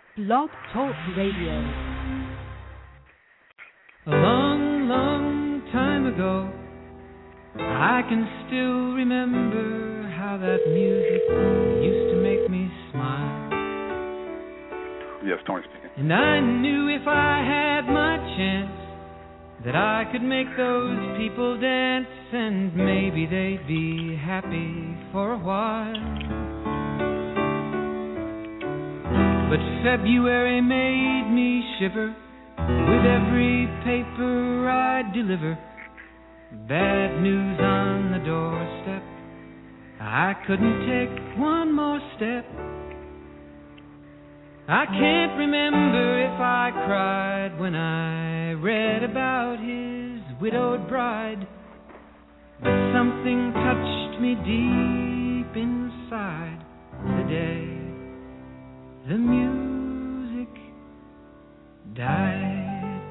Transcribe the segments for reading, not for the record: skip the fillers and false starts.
Blog Talk Radio. A long, long time ago, I can still remember how that music used to make me smile. Yes, Tony speaking. And I knew if I had my chance that I could make those people dance, and maybe they'd be happy for a while. But February made me shiver with every paper I deliver. Bad news on the doorstep. I couldn't take one more step. I can't remember if I cried when I read about his widowed bride, but something touched me deep inside the day the music died.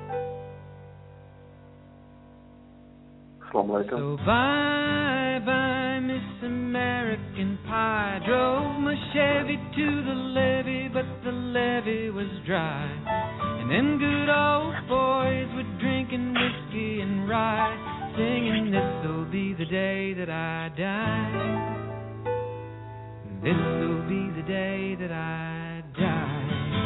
So bye bye Miss American Pie. Drove my Chevy to the levee, but the levee was dry. And then good old boys were drinking whiskey and rye, singing this'll be the day that I die. This'll be the day that I die.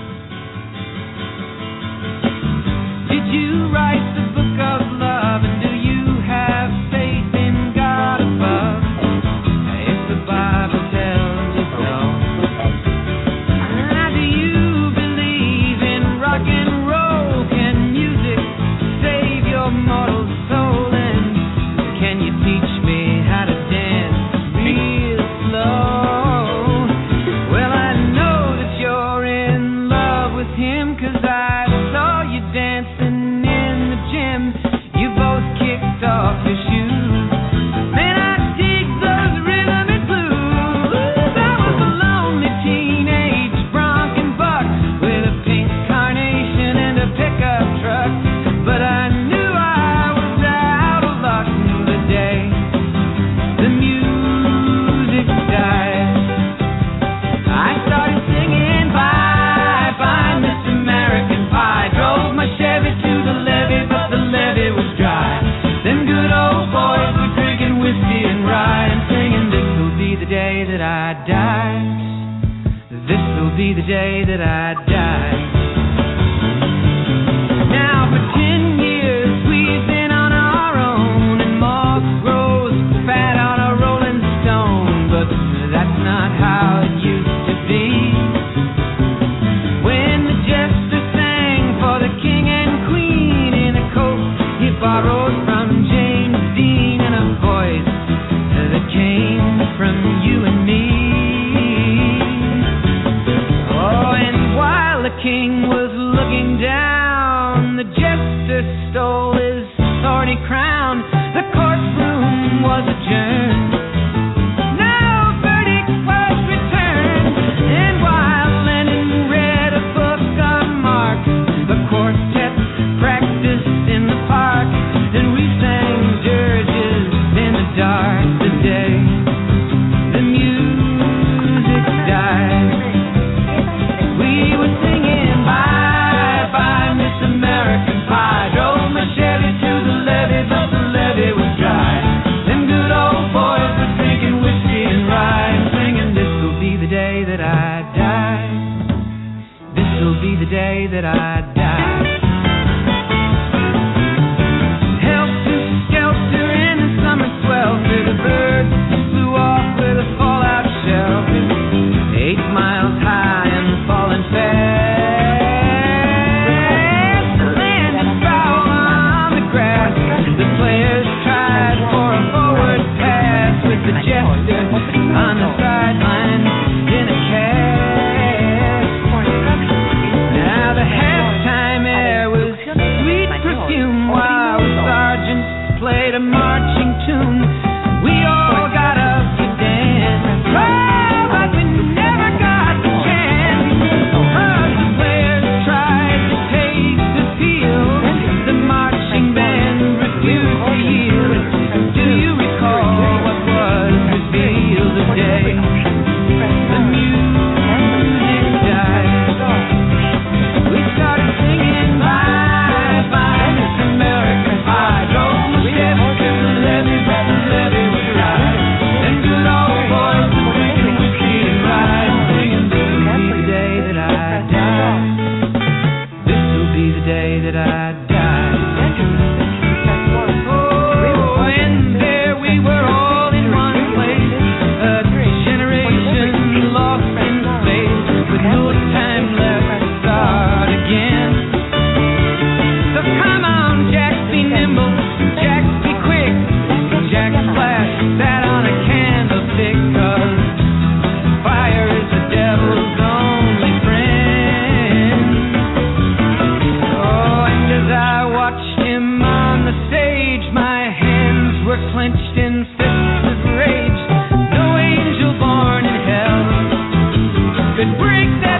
Did you write the book of love, and do you have faith in God above? If the Bible tells you so. Do you believe in rock and roll? Can music save your mortal soul? And can you teach me how to dance real slow? Well, I know that you're in love with him, 'cause I saw you dancing in the gym. You both kicked off your shoes. Man, I dig those rhythm and blues. I was a lonely teenage bronc buck with a pink carnation and a pickup truck, but I knew I was out of luck the day the music died. I started singing bye bye Miss American Pie. Drove my Chevy to the levee, but the levee was dry. Them good old boys were drinking whiskey and rye and singing this'll be the day that I die. This'll be the day that I die. Now for 10 years we've been on our own, and moss grows fat on a rolling stone, but that's not how it used to be. When the jester sang for the king and queen in a coat he borrowed from James Dean, and a voice that came from you and me. Oh, and while the king was looking down, the jester stole his thorny crown. The courtroom was adjourned. No verdict was returned. And while Lennon read a book on Marx, the quartet practiced in the park, and we sang dirges in the dark the day the music died. We were singing bye bye Miss American Pie. Drove my Chevy to the levee, but the levee was dry. Them good old boys were drinking whiskey and rye and singing this'll be the day that I die. This'll be the day that I die. Helter skelter in the summer swelter, the birds flew off with a fallout shelter, 8 miles high and falling fast. The land is foul on the grass. The players tried for a forward pass with the jester on the sideline in a cast. Now the halftime air was sweet perfume while the sergeants played a marching tune. We all got up to dance, oh, but we never got the chance.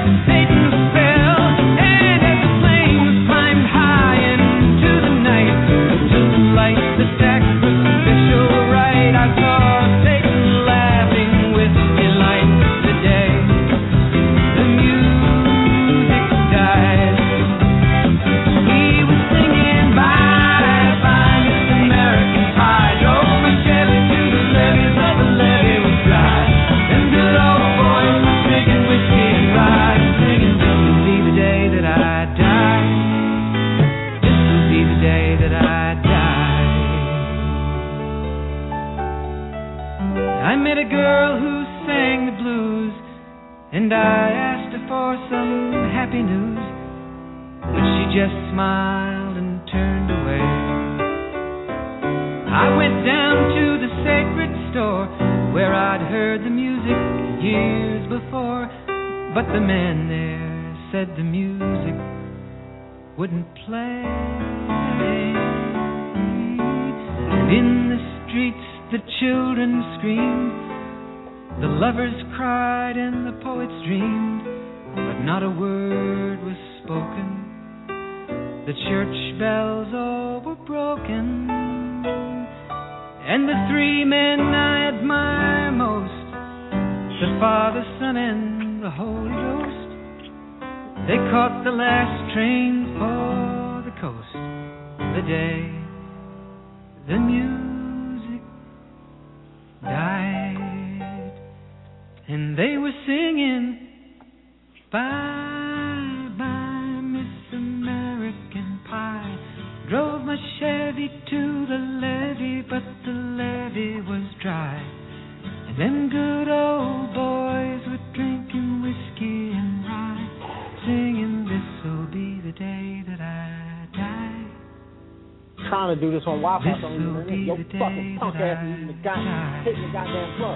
Trying to do this on Wi-Fi, so your fucking punk ass hitting the goddamn plug.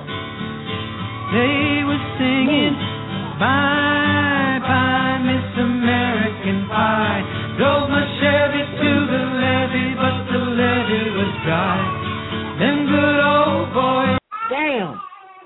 They were singing, bye bye Miss American Pie. Drove my Chevy to the levee, but the levee was dry. Them good old boys. Damn.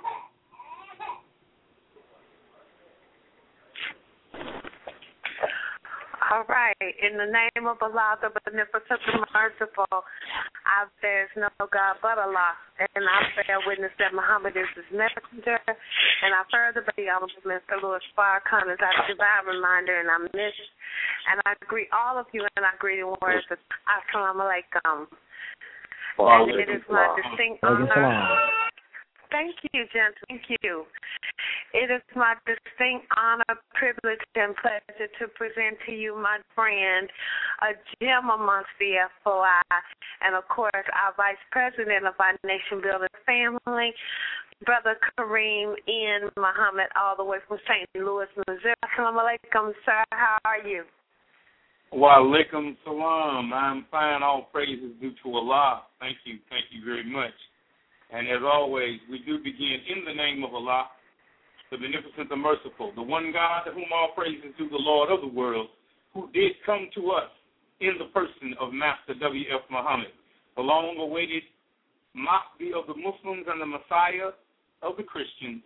All right. In the name of Allah, the Beneficent, the Merciful, there's no God but Allah. And I bear witness that Muhammad is his messenger. And I further bear the Honorable Mr. Louis Farrakhan as our divine reminder and our mission. And I greet all of you in our greeting words of Assalamu Alaikum. And it is my distinct honor. Thank you, gentlemen. Thank you. It is my distinct honor, privilege, and pleasure to present to you my friend, a gem amongst the FOI, and, of course, our Vice President of our Nation Building family, Brother Kareem N. Muhammad, all the way from St. Louis, Missouri. Assalamu alaikum, sir. How are you? Wa alaikum salam. I'm fine. All praises due to Allah. Thank you. Thank you very much. And as always, we do begin in the name of Allah, the Beneficent, the Merciful, the one God to whom all praises due, the Lord of the world, who did come to us in the person of Master W.F. Muhammad, the long-awaited Mahdi of the Muslims and the Messiah of the Christians.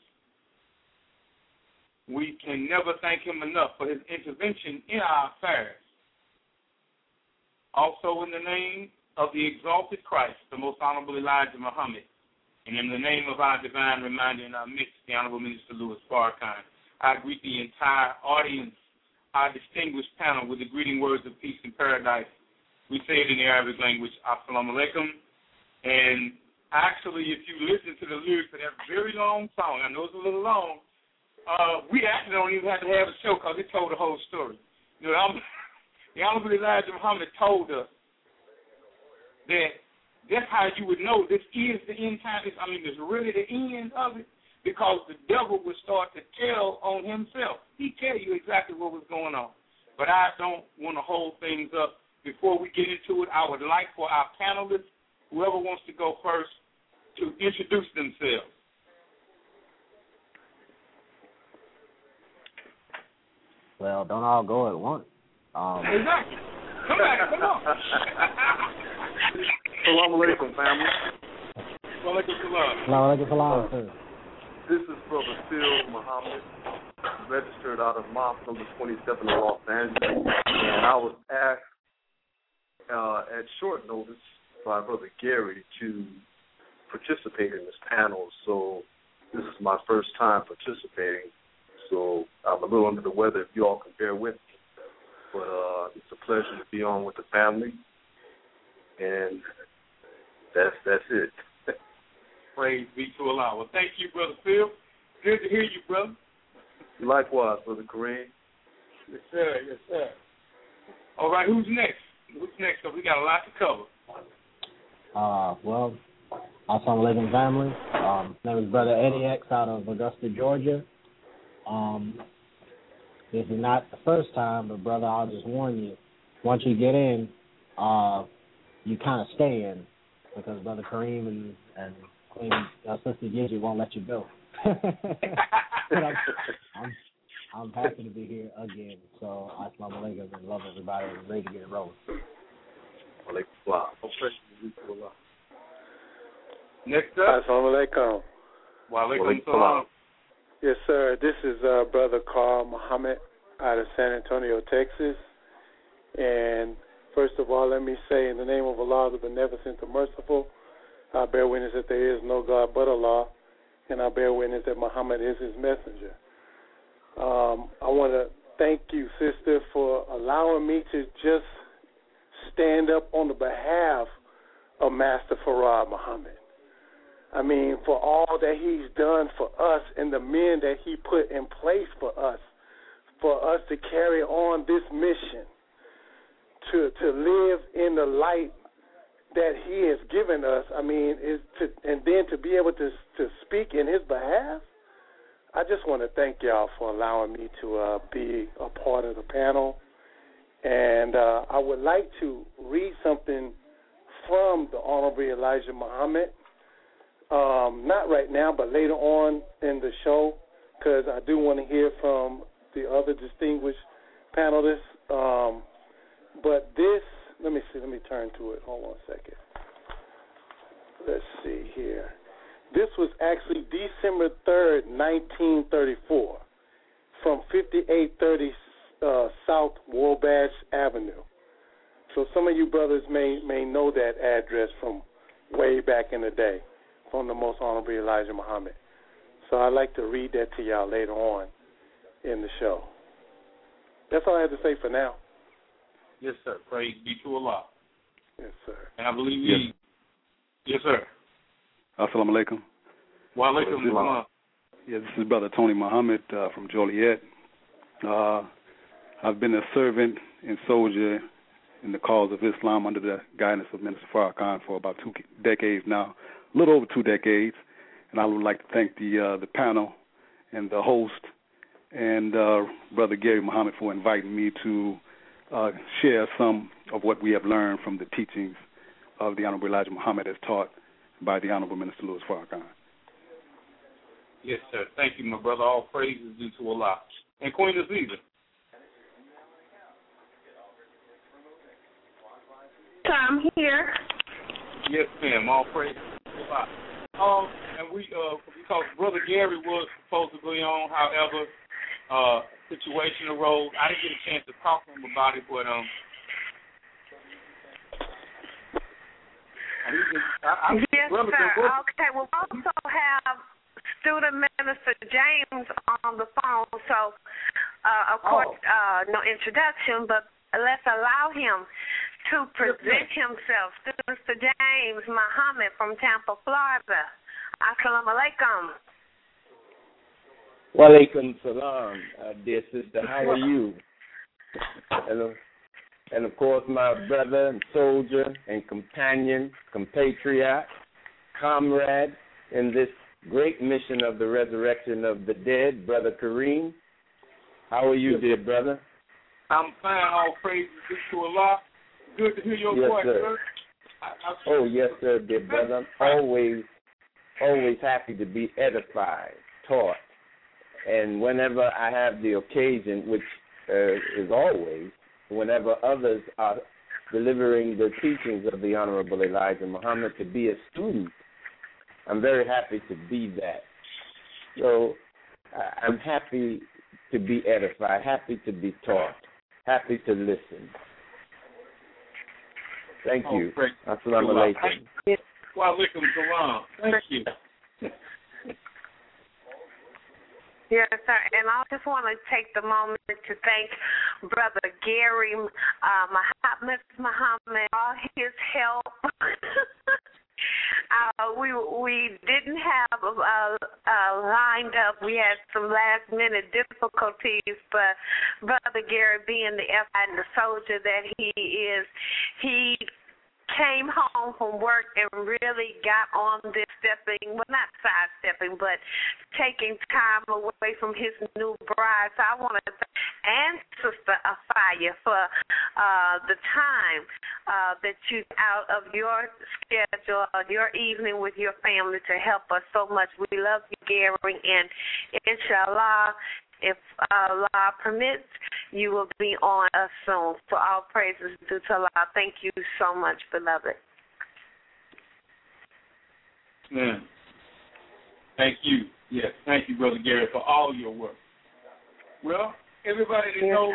We can never thank him enough for his intervention in our affairs. Also in the name of the exalted Christ, the most honorable Elijah Muhammad, and in the name of our divine reminder in our midst, the Honorable Minister Louis Farrakhan, I greet the entire audience, our distinguished panel, with the greeting words of peace and paradise. We say it in the Arabic language, Assalamu alaikum. And actually, if you listen to the lyrics of that very long song, I know it's a little long, we actually don't even have to have a show because it told the whole story. You know, the Honorable Elijah Muhammad told us that that's how you would know this is the end time. This is really the end of it, because the devil would start to tell on himself. He'd tell you exactly what was going on. But I don't want to hold things up. Before we get into it, I would like for our panelists, whoever wants to go first, to introduce themselves. Well, don't all go at once. Exactly. Come on. Assalamu alaikum, family. Wa alaikum salam. Assalamu alaikum, sir. This is Brother Phil Muhammad, registered out of mosque number 27 in Los Angeles, and I was asked at short notice by Brother Gary to participate in this panel. So this is my first time participating. So I'm a little under the weather, if you all can bear with me. But it's a pleasure to be on with the family, and that's it. Praise be to Allah. Well, thank you, Brother Phil. Good to hear you, brother. Likewise, Brother Kareem. Yes, sir. Yes, sir. All right, who's next? Who's next? Because we got a lot to cover. Well, assalamu alaikum, family. Name is Brother Eddie X out of Augusta, Georgia. This is not the first time, but brother, I'll just warn you. Once you get in, you kind of stay in, because Brother Kareem and Queen Sister Gidget won't let you go. But I'm happy to be here again. So assalamu alaikum and love everybody and ready to get it rolling. Next up. Assalamu alaikum. Wa alaikum salam. Yes, sir. This is Brother Carl Muhammad out of San Antonio, Texas. And first of all, let me say, in the name of Allah, the Beneficent, the Merciful, I bear witness that there is no God but Allah, and I bear witness that Muhammad is his messenger. I want to thank you, sister, for allowing me to just stand up on the behalf of Master Farad Muhammad. I mean, for all that he's done for us and the men that he put in place for us to carry on this mission, to live in the light that he has given us. I mean, and then to be able to speak in his behalf. I just want to thank y'all for allowing me to be a part of the panel. And I would like to read something from the Honorable Elijah Muhammad. Not right now, but later on in the show, because I do want to hear from the other distinguished panelists. But this, let me turn to it. Hold on a second. Let's see here. This was actually December 3rd, 1934, from 5830 South Wabash Avenue. So some of you brothers may know that address from way back in the day, from the Most Honorable Elijah Muhammad. So I'd like to read that to y'all later on in the show. That's all I have to say for now. Yes, sir. Praise be to Allah. Yes, sir. And I believe Yes, sir. Assalamu alaikum. Wa alaikum salam. Yeah, this is Brother Tony Muhammad from Joliet. I've been a servant and soldier in the cause of Islam under the guidance of Minister Farrakhan for about 2 decades now, a little over 2 decades. And I would like to thank the panel and the host and Brother Gary Muhammad for inviting me to share some of what we have learned from the teachings of the Honorable Elijah Muhammad as taught by the Honorable Minister Louis Farrakhan. Yes, sir. Thank you, my brother. All praise is due to Allah. And Queen Aziza. I'm here. Yes, ma'am. All praise is due to Allah. And we, because Brother Gary was supposed to be on, however, situation arose. I didn't get a chance to talk to him about it, but yes, sir. Okay, we'll also have student minister James on the phone. So, of course, no introduction, but let's allow him to present himself. Student Minister James Muhammad from Tampa, Florida. Assalamu alaikum. Wa alaikum salam, dear sister. How are you? And of course, my brother and soldier and companion, compatriot, comrade in this great mission of the resurrection of the dead, Brother Kareem. How are you, dear brother? I'm fine. All praise is due to Allah. Good to hear your voice, sir. Oh, yes, sir, dear brother. I'm always happy to be edified, taught. And whenever I have the occasion, which is always, whenever others are delivering the teachings of the Honorable Elijah Muhammad, to be a student, I'm very happy to be that. So I'm happy to be edified, happy to be taught, happy to listen. Thank you. Assalamu alaikum. Wa alaikum salam. Thank you. Yes, sir. And I just want to take the moment to thank Brother Gary Muhammad, all his help. We didn't have lined up. We had some last-minute difficulties, but Brother Gary, being the FI and the soldier that he is, he came home from work and really got on this stepping, well, not sidestepping, but taking time away from his new bride. So I want to thank Sister Afaya for the time that you out of your schedule, your evening with your family to help us so much. We love you, Gary, and inshallah, if Allah permits, you will be on us soon. So all praises due to Allah. Thank you so much, beloved. Man. Thank you. Yes, thank you, Brother Gary, for all your work. Well, everybody that knows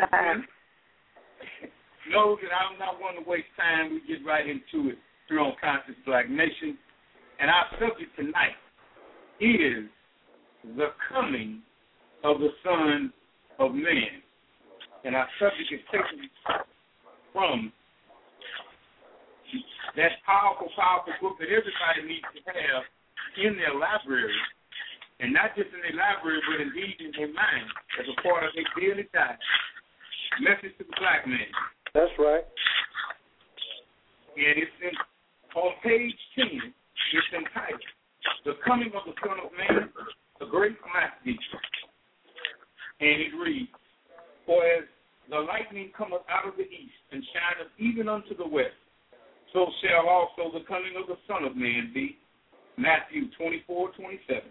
that I'm not one to waste time. We get right into it here on Conscious Black Nation. And our subject tonight is the coming of the Son of Man. And our subject is taken from that powerful, powerful book that everybody needs to have in their library, and not just in their library, but indeed in their mind as a part of their daily diet. Message to the Black Man. That's right. And it's on page 10, it's entitled, The Coming of the Son of Man, the Great Mahdi. And it reads, For as the lightning cometh out of the east, and shineth even unto the west, so shall also the coming of the Son of Man be. Matthew 24:27.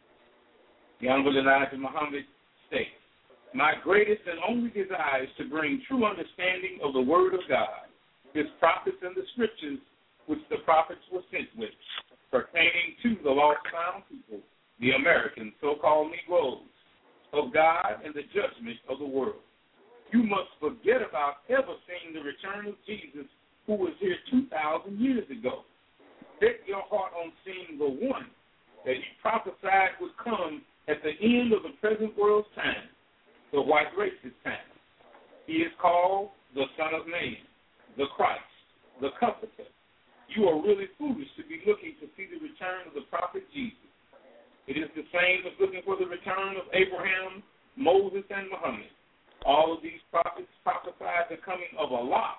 The Honorable Elijah Muhammad states, My greatest and only desire is to bring true understanding of the Word of God, His prophets and the Scriptures which the prophets were sent with, pertaining to the lost found people, the American so-called Negroes, of God and the judgment of the world. You must forget about ever seeing the return of Jesus, who was here 2,000 years ago. Set your heart on seeing the one that he prophesied would come at the end of the present world's time, the white race's time. He is called the Son of Man, the Christ, the Comforter. You are really foolish to be looking to see the return of the prophet Jesus. It is the same as looking for the return of Abraham, Moses, and Muhammad. All of these prophets prophesied the coming of Allah,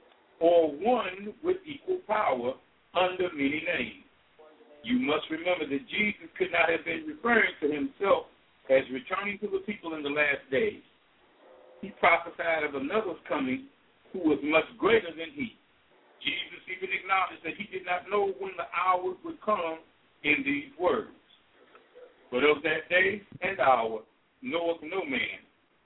or one with equal power under many names. You must remember that Jesus could not have been referring to himself as returning to the people in the last days. He prophesied of another's coming who was much greater than he. Jesus even acknowledged that he did not know when the hour would come in these words. But of that day and hour knoweth no man,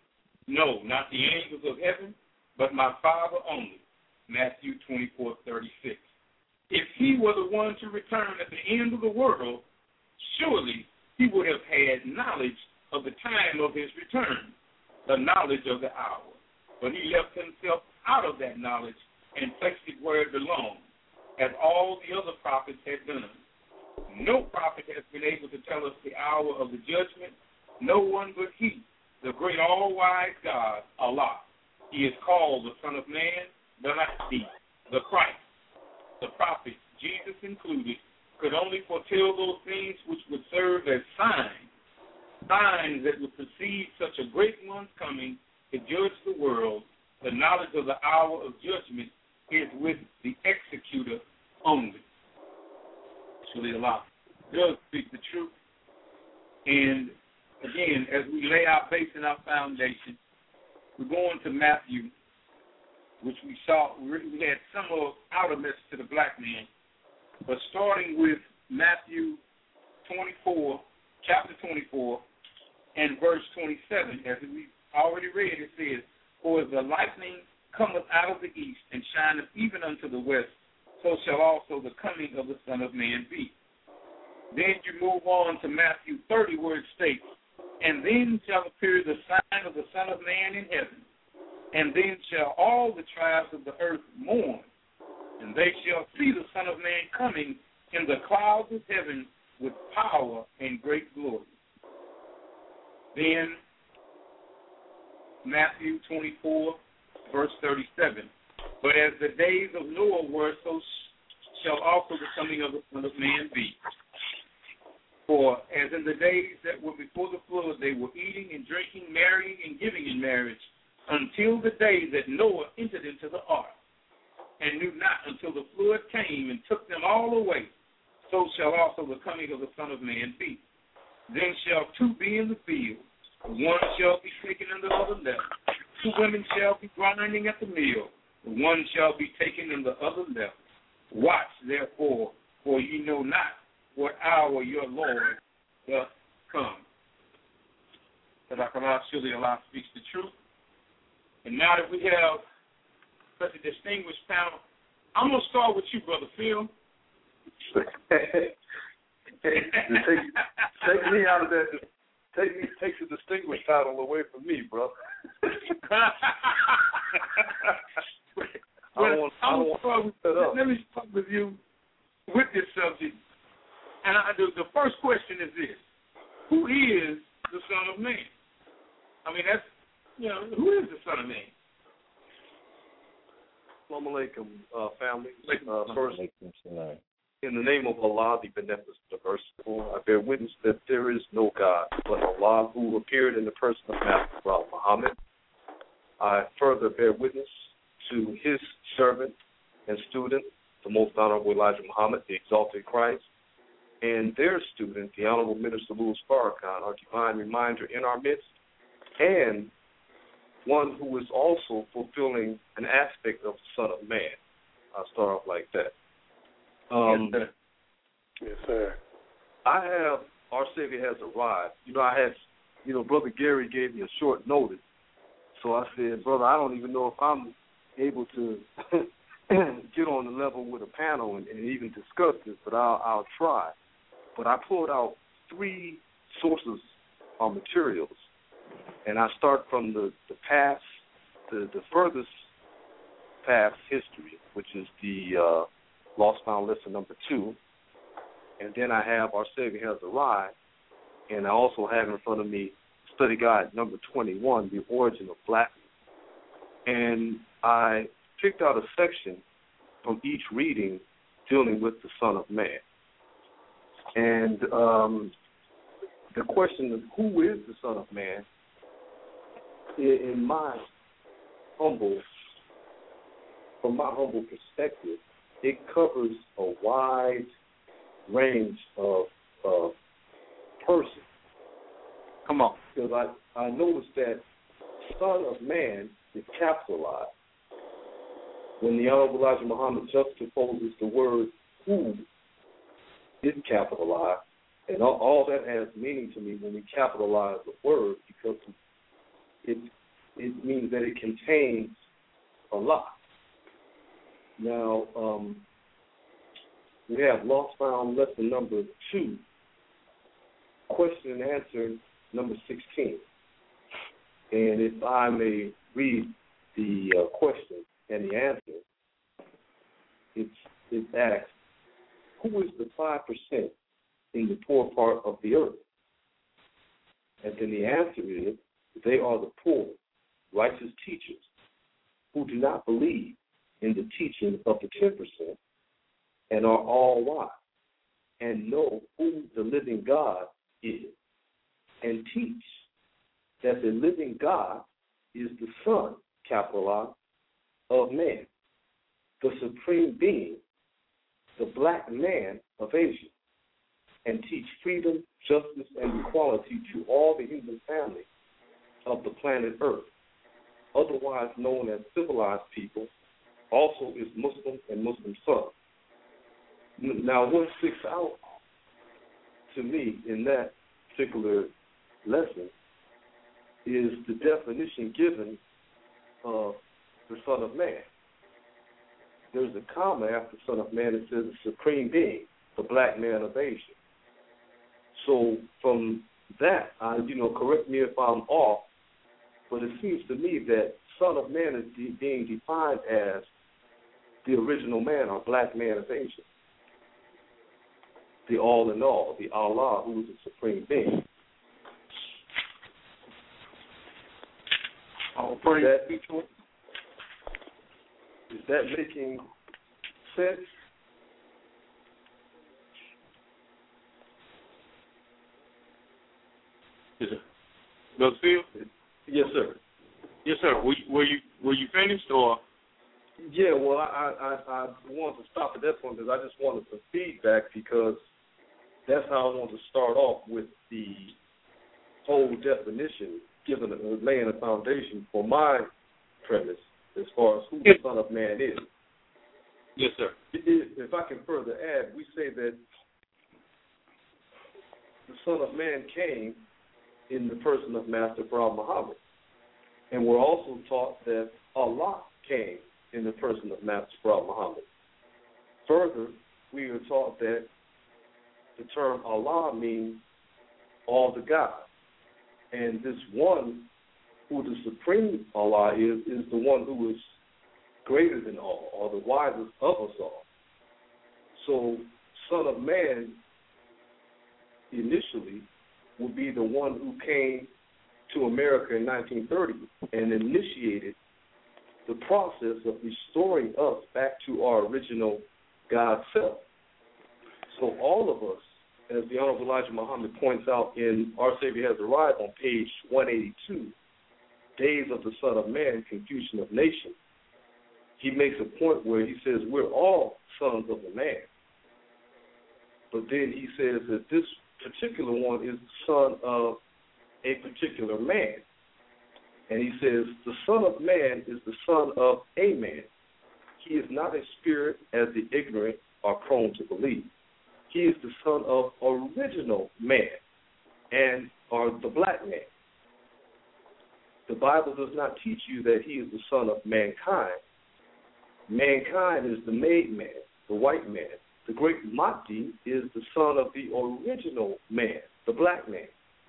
no, not the angels of heaven, but my Father only. Matthew 24:36. If he were the one to return at the end of the world, surely he would have had knowledge of the time of his return, the knowledge of the hour. But he left himself out of that knowledge and placed it where it belonged, as all the other prophets had done. No prophet has been able to tell us the hour of the judgment, no one but he, the great all-wise God, Allah. He is called the Son of Man, the Mahdi, the Christ. The prophets, Jesus included, could only foretell those things which would serve as signs that would precede such a great one's coming to judge the world. The knowledge of the hour of judgment is with the executor only. Actually, Allah does speak the truth. And again, as we lay our base and our foundation, we're going to Matthew, which we saw. We had some of outer message to the black man, but starting with Matthew 24, chapter 24, and verse 27, as we already read, it says, For as the lightning cometh out of the east and shineth even unto the west, so shall also the coming of the Son of Man be. Then you move on to Matthew 30, where it states, And then shall appear the sign of the Son of Man in heaven. And then shall all the tribes of the earth mourn. And they shall see the Son of Man coming in the clouds of heaven with power and great glory. Then Matthew 24, verse 37. But as the days of Noah were, so shall also the coming of the Son of Man be. For as in the days that were before the flood, they were eating and drinking, marrying and giving in marriage, until the day that Noah entered into the ark, and knew not until the flood came and took them all away. So shall also the coming of the Son of Man be. Then shall two be in the field, one shall be taken and the other left. Two women shall be grinding at the mill, one shall be taken and the other left. Watch therefore, for ye know not what hour your Lord doth come. Sadaqallah, surely Allah speaks the truth. And now that we have such a distinguished panel, I'm going to start with you, Brother Phil. Take me out of that. Take the distinguished title away from me, bro. Let me start with you with this subject. And the first question is this: who is the Son of Man? I mean, that's, who is the Son of Man? Assalamu alaikum, family. First, in the name of Allah, the Beneficent, the Merciful, I bear witness that there is no God but Allah, who appeared in the person of Master Prophet Muhammad. I further bear witness to his servant and student, the Most Honorable Elijah Muhammad, the Exalted Christ, and their student, the Honorable Minister Louis Farrakhan, our divine reminder in our midst, and one who is also fulfilling an aspect of the Son of Man. I'll start off like that. Yes, sir. I have, our Savior has arrived. Brother Gary gave me a short notice. So I said, brother, I don't even know if I'm able to get on the level with a panel and even discuss this, but I'll try. But I pulled out 3 sources of materials, and I start from the past, the furthest past history, which is the Lost Found Lesson number 2, and then I have Our Savior Has Arrived, and I also have in front of me Study Guide number 21, The Origin of Blackness. And I picked out a section from each reading dealing with the Son of Man. And the question of who is the Son of Man, from my humble perspective, it covers a wide range of persons. Come on. Because I noticed that Son of Man is capitalized. When the Honorable Elijah Muhammad juxtaposes the word who is capitalized, and all that has meaning to me when we capitalize the word, because it means that it contains a lot. Now, we have Lost Found Lesson number 2, question and answer number 16. And if I may read the question and the answer, it's asked, who is the 5% in the poor part of the earth? And then the answer is, they are the poor, righteous teachers who do not believe in the teaching of the 10% and are all wise and know who the living God is and teach that the living God is the Son, capital R, of man, the supreme being, the black man of Asia, and teach freedom, justice, and equality to all the human family of the planet Earth, otherwise known as civilized people, also is Muslim and Muslim sons. Now, what sticks out to me in that particular lesson is the definition given of the Son of Man. There's a comma after Son of Man that says the supreme being, the black man of Asia. So from that, correct me if I'm off, but it seems to me that Son of Man is being defined as the original man or black man of Asia. The all in all, the Allah, who is the supreme being. Is that making sense? Yes, sir. Brother Phil? Yes, sir. Yes, sir. Were you finished or? Yeah, well, I wanted to stop at that point because I just wanted some feedback because that's how I want to start off with the whole definition, laying a foundation for my premise as far as who the Son of Man is. Yes, sir. If I can further add, we say that the Son of Man came in the person of Master Prophet Muhammad. And we're also taught that Allah came in the person of Master Prophet Muhammad. Further, we are taught that the term Allah means all the gods. And this one, who the supreme Allah is the one who is greater than all, or the wisest of us all. So, Son of Man, initially, would be the one who came to America in 1930 and initiated the process of restoring us back to our original God self. So all of us, as the Honorable Elijah Muhammad points out in Our Savior Has Arrived on page 182, Days of the Son of Man, Confusion of Nations, he makes a point where he says we're all sons of the man. But then he says that this particular one is the son of a particular man. And he says the Son of Man is the son of a man. He is not a spirit as the ignorant are prone to believe. He is the son of original man or the black man. The Bible does not teach you that he is the son of mankind. Mankind is the made man, the white man. The great Mahdi is the son of the original man, the black man.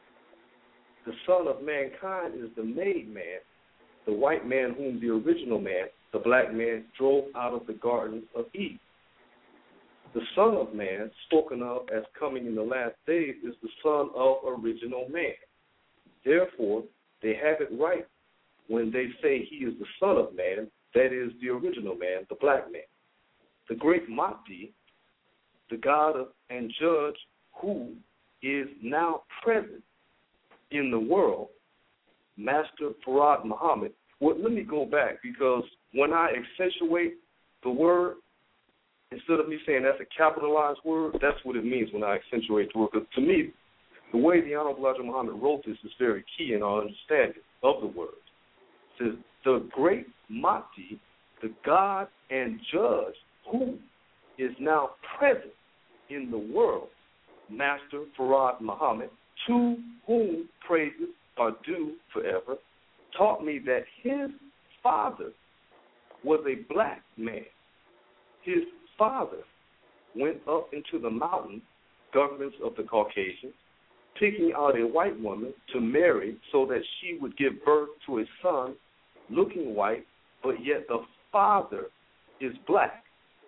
The son of mankind is the made man, the white man whom the original man, the black man, drove out of the Garden of Eden. The Son of Man, spoken of as coming in the last days, is the son of original man. Therefore, they have it right when they say he is the Son of Man, that is the original man, the black man. The great Mahdi, the God and judge who is now present in the world, Master Farad Muhammad. Well, let me go back, because when I accentuate the word, instead of me saying that's a capitalized word, that's what it means when I accentuate the word. Because to me, the way the Honorable Elijah Muhammad wrote this is very key in our understanding of the word. It says, the great Mahdi, the God and judge who is now present in the world, Master Farad Muhammad, to whom praises are due forever, taught me that his father was a black man. His father went up into the mountain, governments of the Caucasians, picking out a white woman to marry so that she would give birth to a son looking white, but yet the father is black.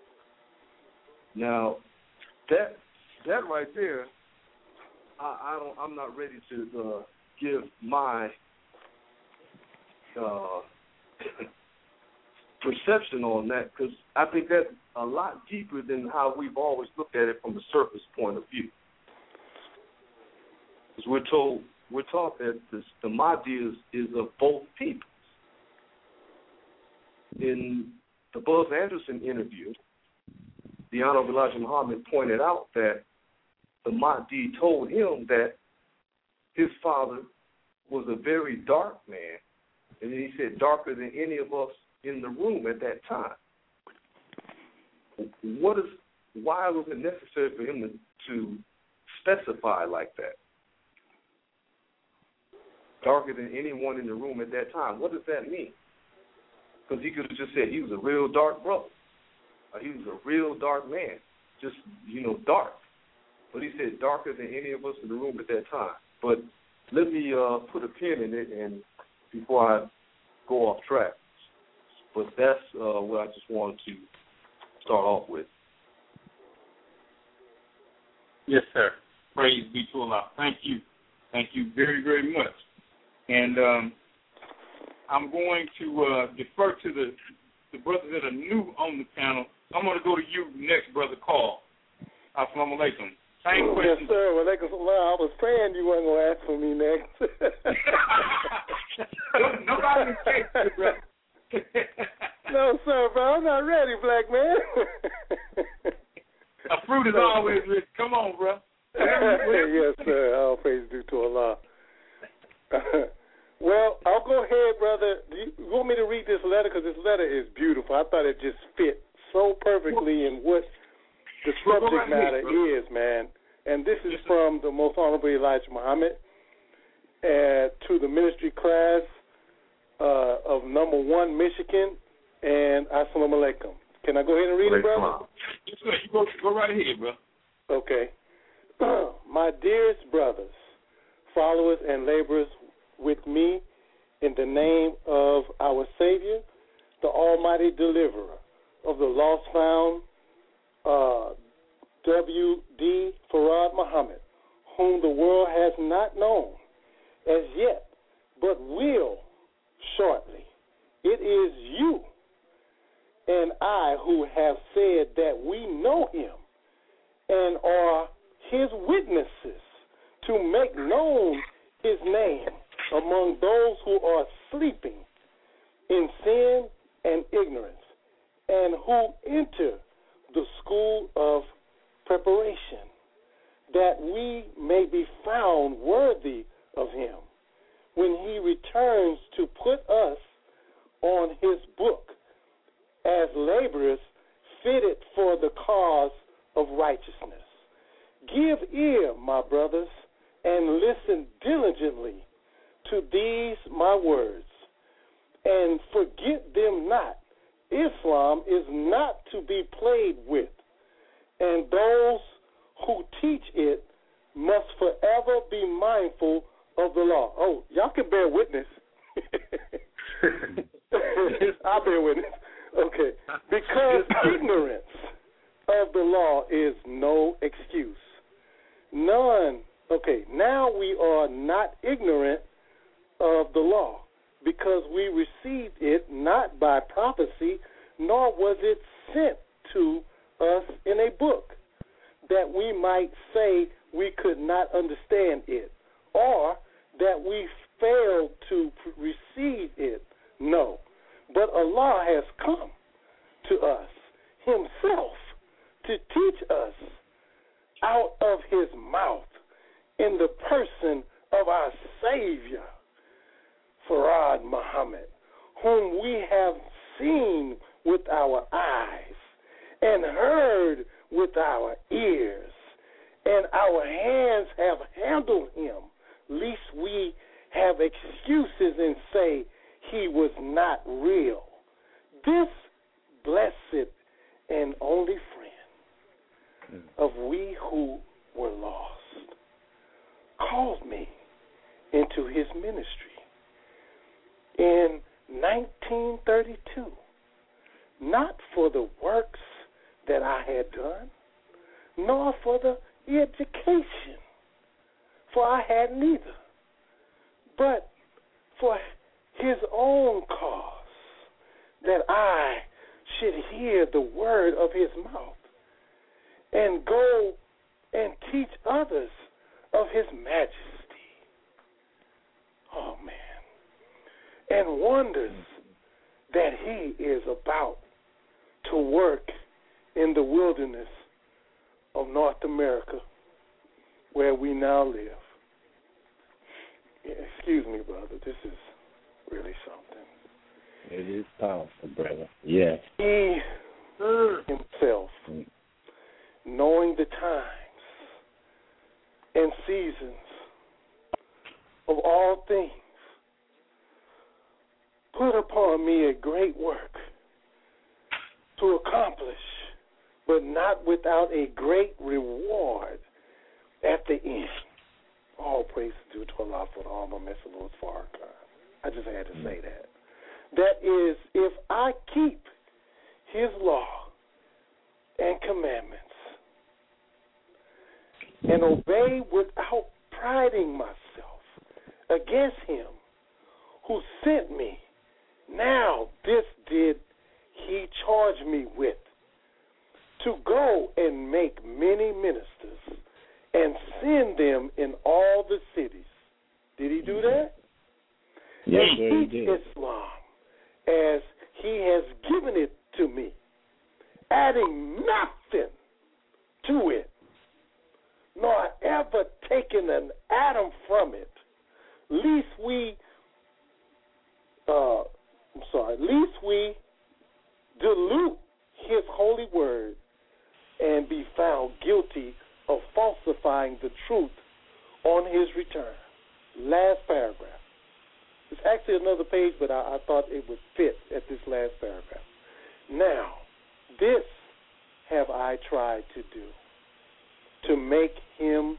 Now, that right there, I'm not ready to give my perception on that, because I think that's a lot deeper than how we've always looked at it from the surface point of view. Because we're taught that the Mahdi is of both peoples. In the Buzz Anderson interview, the Honorable Elijah Muhammad pointed out that the Mahdi told him that his father was a very dark man, and then he said darker than any of us in the room at that time. Why was it necessary for him to specify like that? Darker than anyone in the room at that time. What does that mean? Because he could have just said he was a real dark brother. Or he was a real dark man. Just, dark. But he said darker than any of us in the room at that time. But let me put a pin in it and before I go off track. But that's what I just wanted to start off with. Yes, sir. Praise be to Allah. Thank you. Thank you very, very much. And I'm going to defer to the brothers that are new on the panel. I'm going to go to you next, Brother Carl. Assalamu alaikum. Same question. Yes, sir. Well, I was praying you weren't going to ask for me next. Nobody can take you, brother. No, sir, bro. I'm not ready, black man. A fruit is always rich. Come on, bro. Yes, sir. All praise due to Allah. Well, I'll go ahead, brother. Do you want me to read this letter? Because this letter is beautiful. I thought it just fit so perfectly in what the subject matter is, man. And this is from the Most Honorable Elijah Muhammad to the ministry class of number 1, Michigan, and Assalamu alaikum. Can I go ahead and read it, brother? Yes, sir. You go right ahead, bro. Okay. My dearest brothers, followers, and laborers with me in the name of our Savior, the Almighty Deliverer of the lost found, W.D. Farad Muhammad, whom the world has not known as yet, but will shortly. It is you and I who have said that we know him and are his witnesses to make known his name among those who are sleeping in sin and ignorance, and who enter the school of preparation, that we may be found worthy of him when he returns to put us on his book as laborers fitted for the cause of righteousness. Give ear, my brothers, and listen diligently to these my words, and forget them not. Islam is not to be played with, and those who teach it must forever be mindful of the law. Oh, y'all can bear witness. I'll bear witness. Okay. Because ignorance of the law is no excuse. None. Okay, now we are not ignorant of the law, because we received it not by prophecy, nor was it sent to us in a book, that we might say we could not understand it, or that we failed to receive it. No, but Allah has come to us himself to teach us out of his mouth in the person of our Savior, Farad Muhammad, whom we have seen with our eyes and heard with our ears, and our hands have handled him, lest we have excuses and say he was not real. This blessed and only friend of we who were lost called me into his ministry in 1932, not for the works that I had done, nor for the education, for I had neither, but for his own cause, that I should hear the word of his mouth and go and teach others of his majesty. Oh, man. And wonders that he is about to work in the wilderness of North America, where we now live. Excuse me, brother. This is really something. It is powerful, brother. Yes. He himself, knowing the times and seasons of all things, put upon me a great work to accomplish, but not without a great reward at the end. All praise is due to Allah for the Honorable Mr. Louis Farrakhan. I just had to say that. That is, if I keep his law and commandments and obey without priding myself against him who sent me, now this did he charge me with, to go and make many ministers and send them in all the cities. Did he do that? Yes, and sir, he teach did. Islam as he has given it to me, adding nothing to it, nor ever taking an atom from it, lest we dilute his holy word and be found guilty of falsifying the truth on his return. Last paragraph. It's actually another page, but I thought it would fit at this last paragraph. Now, this have I tried to do, to make him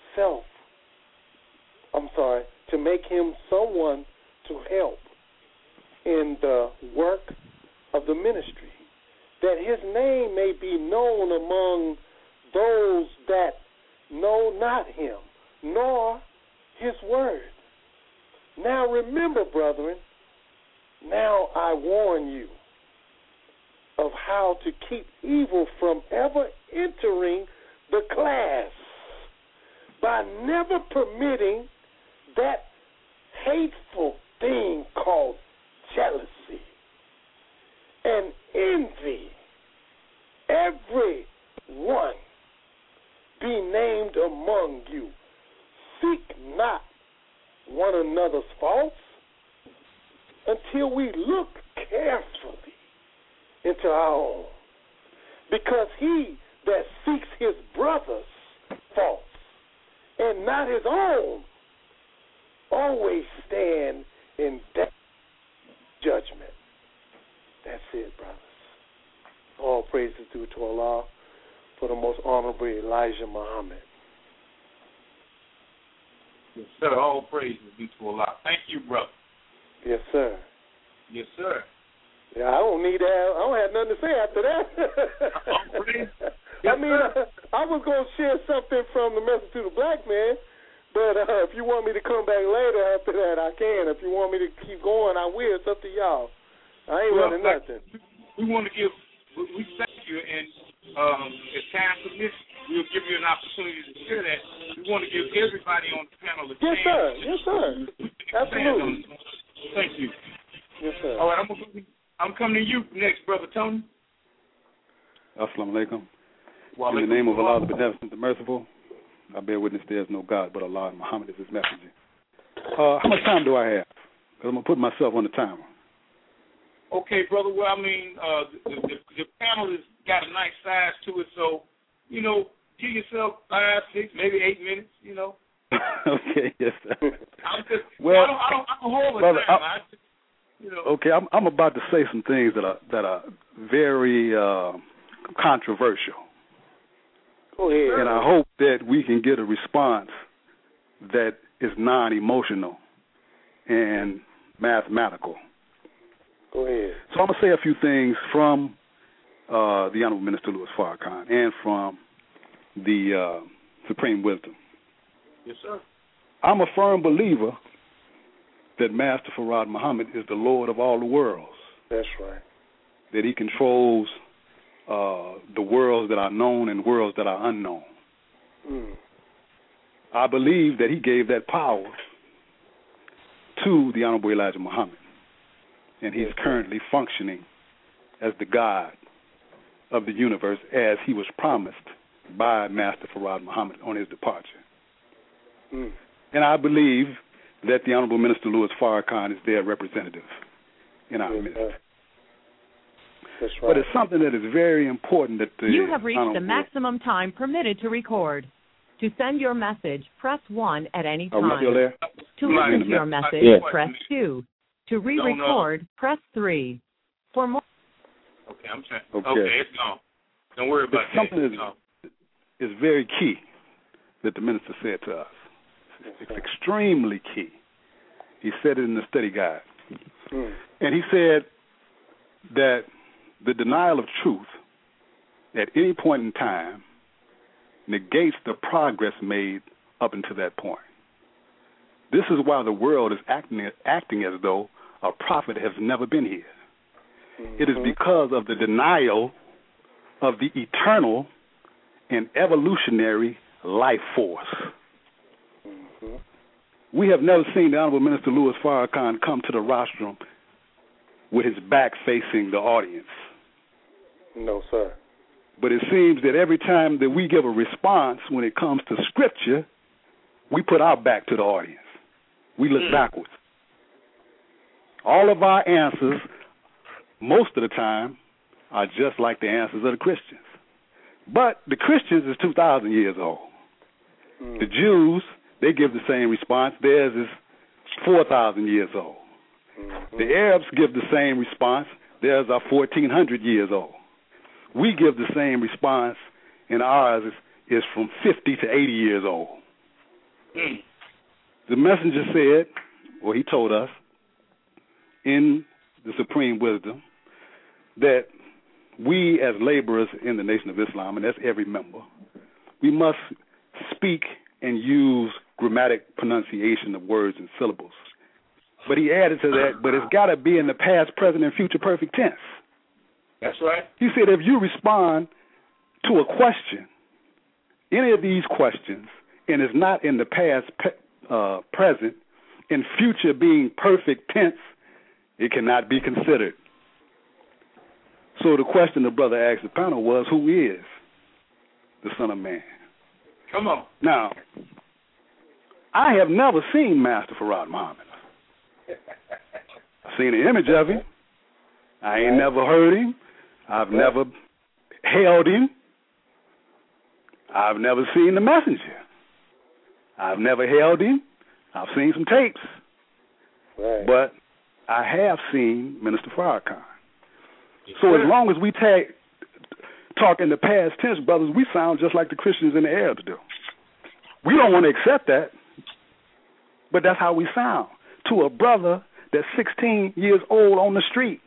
someone to help in the work of the ministry, that his name may be known among those that know not him, nor his word. Now remember, brethren, now I warn you of how to keep evil from ever entering the class by never permitting that hateful thing called jealousy and envy. Every one be named among you. Seek not one another's faults until we look carefully into our own. Because he that seeks his brother's faults and not his own always stand in that judgment. That's it, brothers. All praise is due to Allah for the most honorable Elijah Muhammad. Yes, sir. All praise is due to Allah. Thank you, brother. Yes, sir. Yes, sir. Yeah, I don't have nothing to say after that. Yes, I mean, I was going to share something from the Message to the Black Man, but if you want me to come back later after that, I can. If you want me to keep going, I will. It's up to y'all. I ain't running nothing. We want to we thank you, and as time permits, we'll give you an opportunity to share that. We want to give everybody on the panel a chance. Yes, sir. Yes, sir. Absolutely. Thank you. Yes, sir. All right, I'm coming to you next, Brother Tony. Assalamu alaikum. In the name of Allah, the Beneficent, the Merciful, I bear witness there is no God but Allah, and Muhammad is his messenger. How much time do I have? Because I'm going to put myself on the timer. Okay, brother. Well, I mean, the panel has got a nice size to it, so, give yourself 5, 6, maybe 8 minutes, Okay, yes, sir. I don't hold brother, the time. Okay, I'm about to say some things that are very controversial. Go ahead. And I hope that we can get a response that is non-emotional and mathematical. Go ahead. So I'm going to say a few things from the Honorable Minister Louis Farrakhan and from the Supreme Wisdom. Yes, sir. I'm a firm believer that Master Farad Muhammad is the Lord of all the worlds. That's right. That he controls the worlds that are known and worlds that are unknown. I believe that he gave that power to the Honorable Elijah Muhammad, and he's currently functioning as the God of the universe as he was promised by Master Farad Muhammad on his departure. And I believe that the Honorable Minister Louis Farrakhan is their representative in our midst. That's right. But it's something that is very important that the You have reached the maximum time permitted to record. To send your message, press 1 at any time. Are we still there? To listen to your message, press 2. To re-record, press 3. For more... Okay, I'm saying. Okay, it's gone. Don't worry about something that is very key that the minister said to us. It's extremely key. He said it in the study guide. And he said that the denial of truth at any point in time negates the progress made up until that point. This is why the world is acting as though a prophet has never been here. It is because of the denial of the eternal and evolutionary life force. We have never seen the Honorable Minister Louis Farrakhan come to the rostrum with his back facing the audience. No, sir. But it seems that every time that we give a response when it comes to Scripture, we put our back to the audience. We look backwards. All of our answers, most of the time, are just like the answers of the Christians. But the Christians is 2,000 years old. The Jews, they give the same response. Theirs is 4,000 years old. The Arabs give the same response. Theirs are 1,400 years old. We give the same response, and ours is from 50 to 80 years old. The messenger said, or he told us, in the Supreme Wisdom, that we as laborers in the Nation of Islam, and that's every member, we must speak and use grammatic pronunciation of words and syllables. But he added to that, but it's got to be in the past, present, and future perfect tense. That's right. He said if you respond to a question, any of these questions, and it's not in the past, present, and future being perfect tense, it cannot be considered. So the question the brother asked the panel was, who is the Son of Man? Come on. Now, I have never seen Master Farad Muhammad. I've seen an image of him. I ain't never heard him. I've never held him. I've never seen the messenger. I've never held him. I've seen some tapes. But I have seen Minister Farrakhan. So as long as we talk in the past tense, brothers, we sound just like the Christians and the Arabs do. We don't want to accept that, but that's how we sound to a brother that's 16 years old on the street.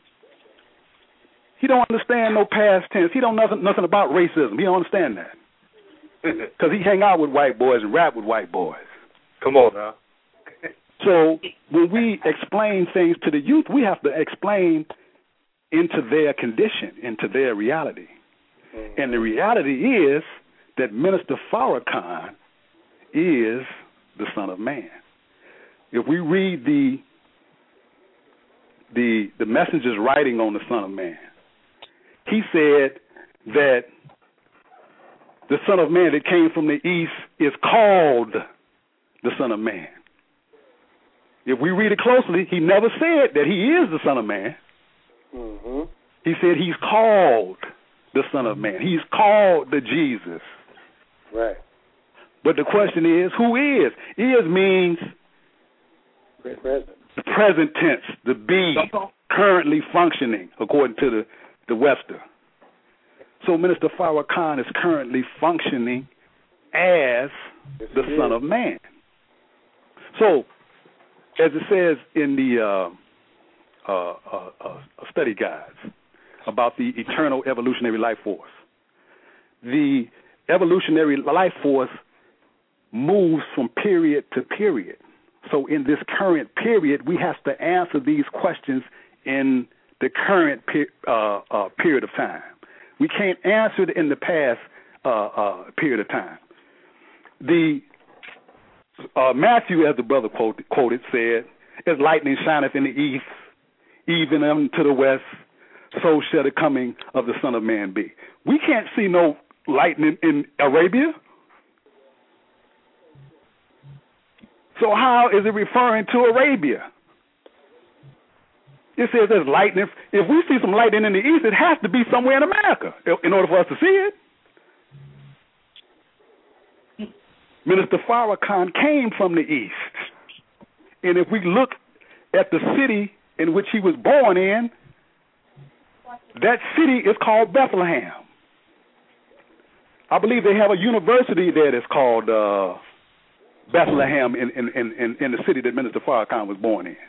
He don't understand no past tense. He don't know nothing about racism. He don't understand that because he hang out with white boys and rap with white boys. Come on now. So when we explain things to the youth, we have to explain into their condition, into their reality. And the reality is that Minister Farrakhan is the Son of Man. If we read the messenger's writing on the Son of Man, he said that the Son of Man that came from the east is called the Son of Man. If we read it closely, he never said that he is the Son of Man. He said he's called the Son of Man. He's called the Jesus. Right. But the question is, who is? Is means present. The present tense, the be, currently functioning, according to the Webster. So Minister Farrakhan is currently functioning as the Son of Man. So, as it says in the study guides about the eternal evolutionary life force, the evolutionary life force moves from period to period. So in this current period, we have to answer these questions in the current period of time. We can't answer it in the past period of time. The Matthew, as the brother quoted, said, "As lightning shineth in the east, even unto the west, so shall the coming of the Son of Man be." We can't see no lightning in Arabia. So how is it referring to Arabia? It says there's lightning. If we see some lightning in the east, it has to be somewhere in America in order for us to see it. Minister Farrakhan came from the east. And if we look at the city in which he was born in, that city is called Bethlehem. I believe they have a university there that's called Bethlehem in the city that Minister Farrakhan was born in.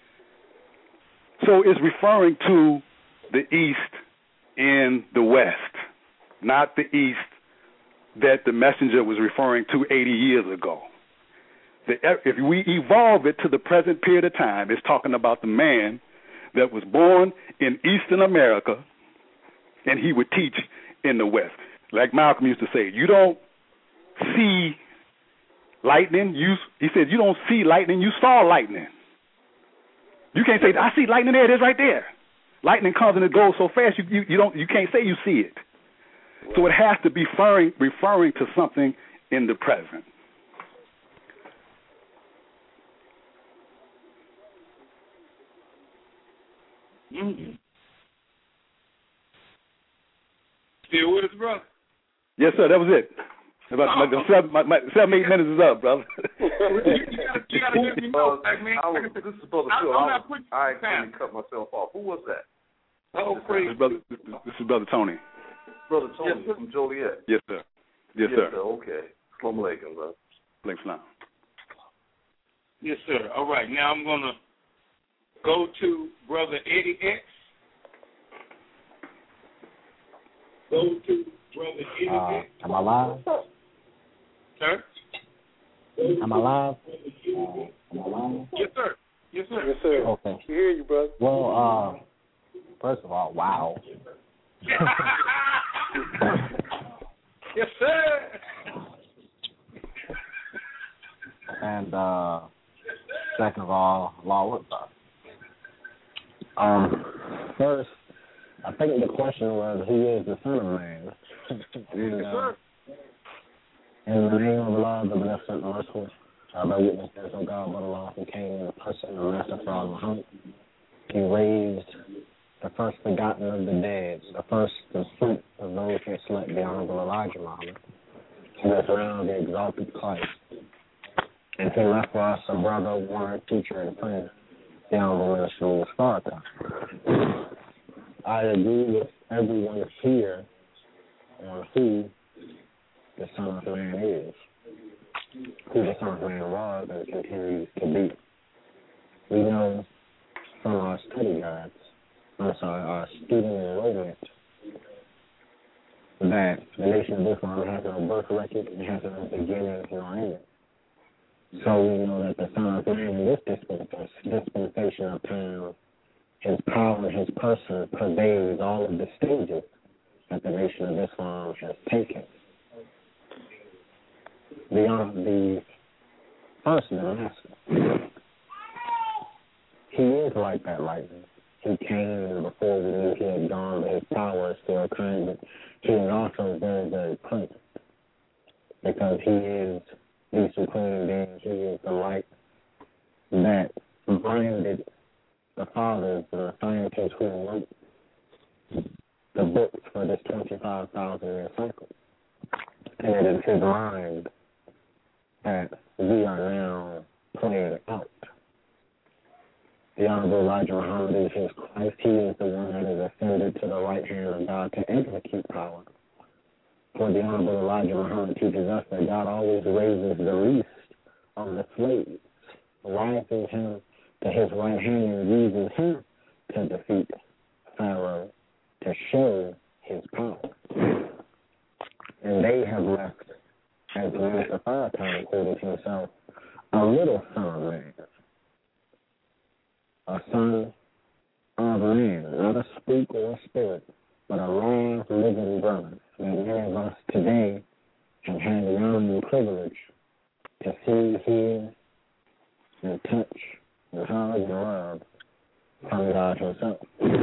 So it's referring to the East in the West, not the East that the messenger was referring to 80 years ago. If we evolve it to the present period of time, it's talking about the man that was born in Eastern America, and he would teach in the West. Like Malcolm used to say, you don't see lightning. He said, you don't see lightning, you saw lightning. You can't say, I see lightning there, it is right there. Lightning comes and it goes so fast, you can't say you see it. So it has to be referring to something in the present. Mm-hmm. Still with us, brother? Yes, sir. That was it. About 7-8 minutes is up, brother. You gotta let me know, man. This is Brother Phil. I accidentally cut myself off. Who was that? Oh, praise. This is Brother Tony. Brother Tony from Joliet. Yes, sir. Yes, sir. Okay. Assalamu alaikum, brother. Alaikum. Yes, sir. All right. Now I'm going to go to Brother Eddie X. Go to Brother Eddie X. Am I live? Sir? Am I live? Yes, sir. Yes, sir. Yes, sir. Okay. We hear you, brother. Well, first of all, wow. Yes, sir. And second of all, Allah Akbar. First, I think the question was, who is the Son of Man? And, in the name of Allah, the Beneficent and Merciful, I bear witness there is no God but Allah, who came in the person of Master Farad Muhammad. He raised the first begotten of the dead, the first fruit of those who slept, the Honorable Elijah Muhammad. He was around the exalted Christ. And he left for us a brother, warrior, teacher, and friend, the Honorable Minister Louis Farrakhan. I agree with everyone here on who the Son of Man is, who the Son of Man was and continues to be. We know from our study guides, our student enrollment, that the Nation of Islam has no birth record and has no beginning nor end. So we know that the Son of Man in this dispensation of time, his power and his person pervades all of the stages that the Nation of Islam has taken. The first master, he is like that lightning. He came, and before we knew he had gone, but his power is still kind, but he is also very, very present, because he is the supreme being. He is the light that blinded the fathers and the scientists who wrote the books for this 25,000-year cycle. And it is his mind that we are now playing out. The Honorable Elijah Muhammad is his Christ. He is the one that is ascended to the right hand of God to execute power. For the Honorable Elijah Muhammad teaches us that God always raises the least of the slaves, rises him to his right hand and uses him to defeat Pharaoh, to show his power. And they have left, as the Minister Farrakhan quoted himself, a little son of man. A son of man, not a spook or a spirit, but a live, living brother that many of us today have had the honor and privilege to see, hear, and touch, and hug and love from God himself.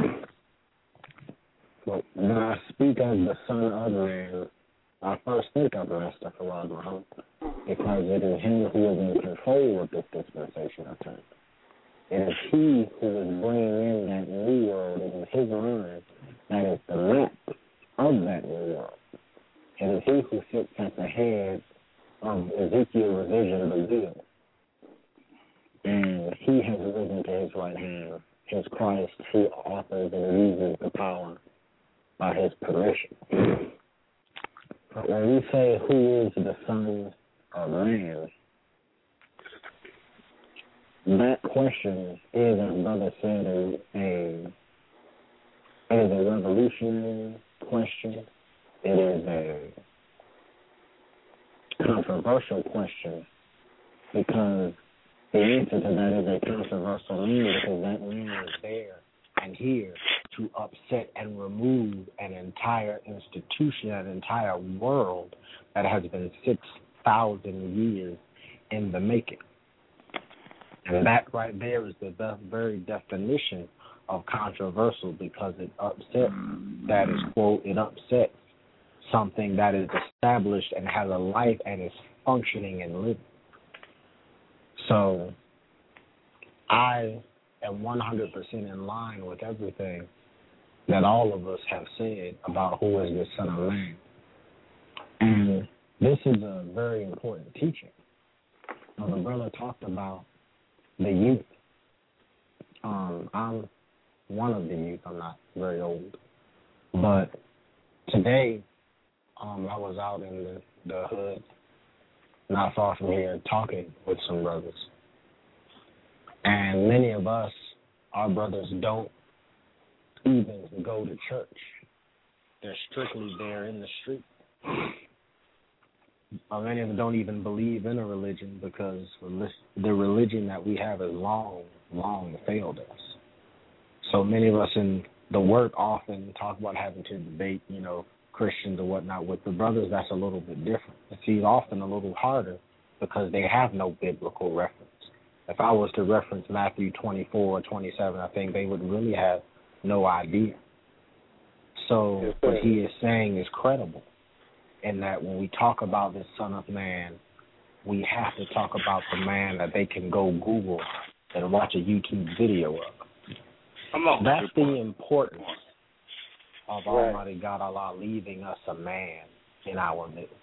But when I speak of the Son of Man, I first think of Master Farad Muhammad, because it is him who is in control of this dispensation of time. It is he who is bringing in that new world. It is his mind that is the map of that new world. It is he who sits at the head of Ezekiel's vision of the wheel. And he has risen to his right hand, his Christ, who authors and uses the power by his permission. But when we say who is the Son of Man, that question is, as Brother said, it is a revolutionary question. It is a controversial question because the answer to that is a controversial man because that man is there and here to upset and remove an entire institution, an entire world that has been 6,000 years in the making. And that right there is the very definition of controversial because it upsets, that is, quote, it upsets something that is established and has a life and is functioning and living. So I am 100% in line with everything that all of us have said about who is the Son of Man. And this is a very important teaching. Now, the brother talked about the youth. I'm one of the youth. I'm not very old. But today, I was out in the hood, not far from here, talking with some brothers. And many of us, our brothers, don't even go to church. They're strictly there in the street. Many of them don't even believe in a religion because the religion that we have has long failed us. So many of us in the work often talk about having to debate, Christians or whatnot. With the brothers, that's a little bit different. It's often a little harder because they have no biblical reference. If I was to reference Matthew 24 or 27, I think they would really have no idea. So what he is saying is credible in that when we talk about the Son of Man, we have to talk about the man that they can go Google and watch a YouTube video of. That's the importance of Almighty God Allah leaving us a man in our midst.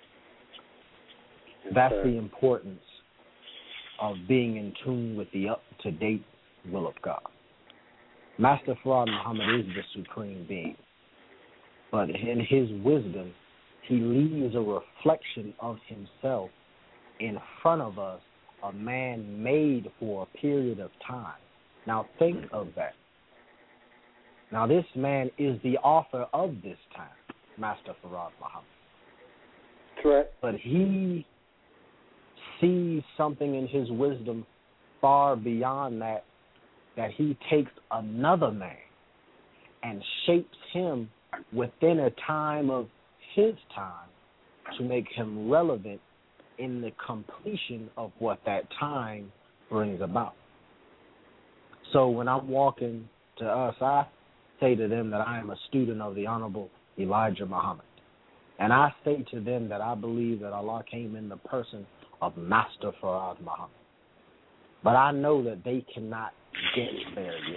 That's the importance of being in tune with the up-to-date will of God. Master Farad Muhammad is the supreme being, but in his wisdom, he leaves a reflection of himself in front of us, a man made for a period of time. Now think of that. Now this man is the author of this time, Master Farad Muhammad. Correct. But he sees something in his wisdom far beyond that he takes another man and shapes him within a time of his time to make him relevant in the completion of what that time brings about. So when I'm walking to us, I say to them that I am a student of the Honorable Elijah Muhammad. And I say to them that I believe that Allah came in the person of Master Farad Muhammad. But I know that they cannot get there yet.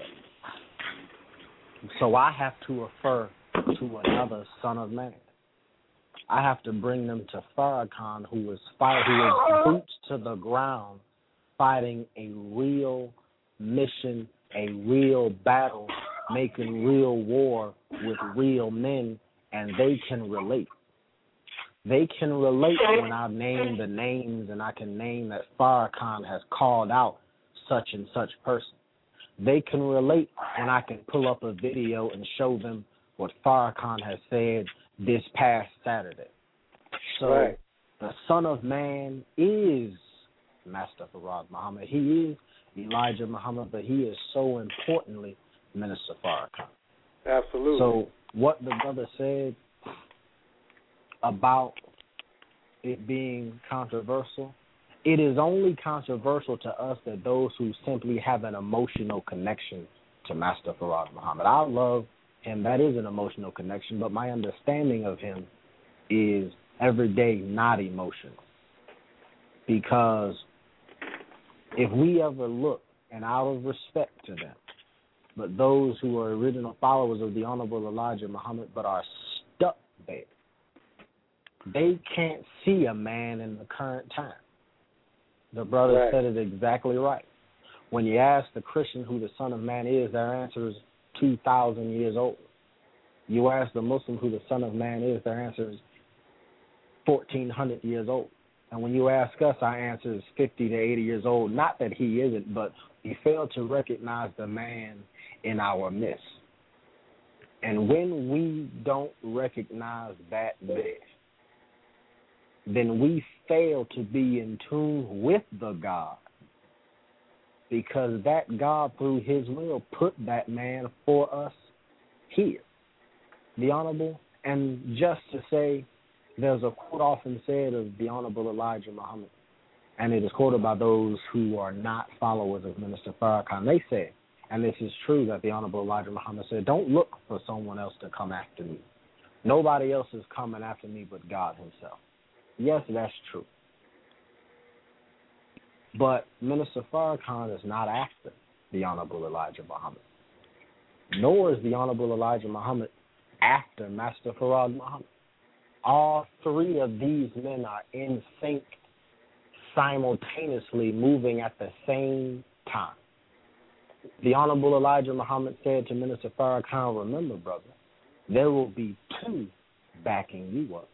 So I have to refer to another Son of Man. I have to bring them to Farrakhan, who is boots to the ground, fighting a real mission, a real battle, making real war with real men, and they can relate. They can relate when I name the names and I can name that Farrakhan has called out such and such person. They can relate when I can pull up a video and show them what Farrakhan has said this past Saturday. So the Son of Man is Master Farad Muhammad. He is Elijah Muhammad, but he is so importantly Minister Farrakhan. Absolutely. So what the brother said about it being controversial, it is only controversial to us that those who simply have an emotional connection to Master Farad Muhammad. I love him. That is an emotional connection, but my understanding of him is every day not emotional. Because if we ever look, and out of respect to them, but those who are original followers of the Honorable Elijah Muhammad but are stuck there, they can't see a man in the current time. The brother said it exactly right. When you ask the Christian who the Son of Man is, their answer is 2,000 years old. You ask the Muslim who the Son of Man is, their answer is 1,400 years old. And when you ask us, our answer is 50 to 80 years old. Not that he isn't, but we fail to recognize the man in our midst. And when we don't recognize that man, then we fail to be in tune with the God, because that God, through his will, put that man for us here. The Honorable, and just to say, there's a quote often said of the Honorable Elijah Muhammad, and it is quoted by those who are not followers of Minister Farrakhan. They said, and this is true, that the Honorable Elijah Muhammad said, don't look for someone else to come after me. Nobody else is coming after me but God himself. Yes, that's true. But Minister Farrakhan is not after the Honorable Elijah Muhammad, nor is the Honorable Elijah Muhammad after Master Farad Muhammad. All three of these men are in sync, simultaneously moving at the same time. The Honorable Elijah Muhammad said to Minister Farrakhan, remember, brother, there will be two backing you up.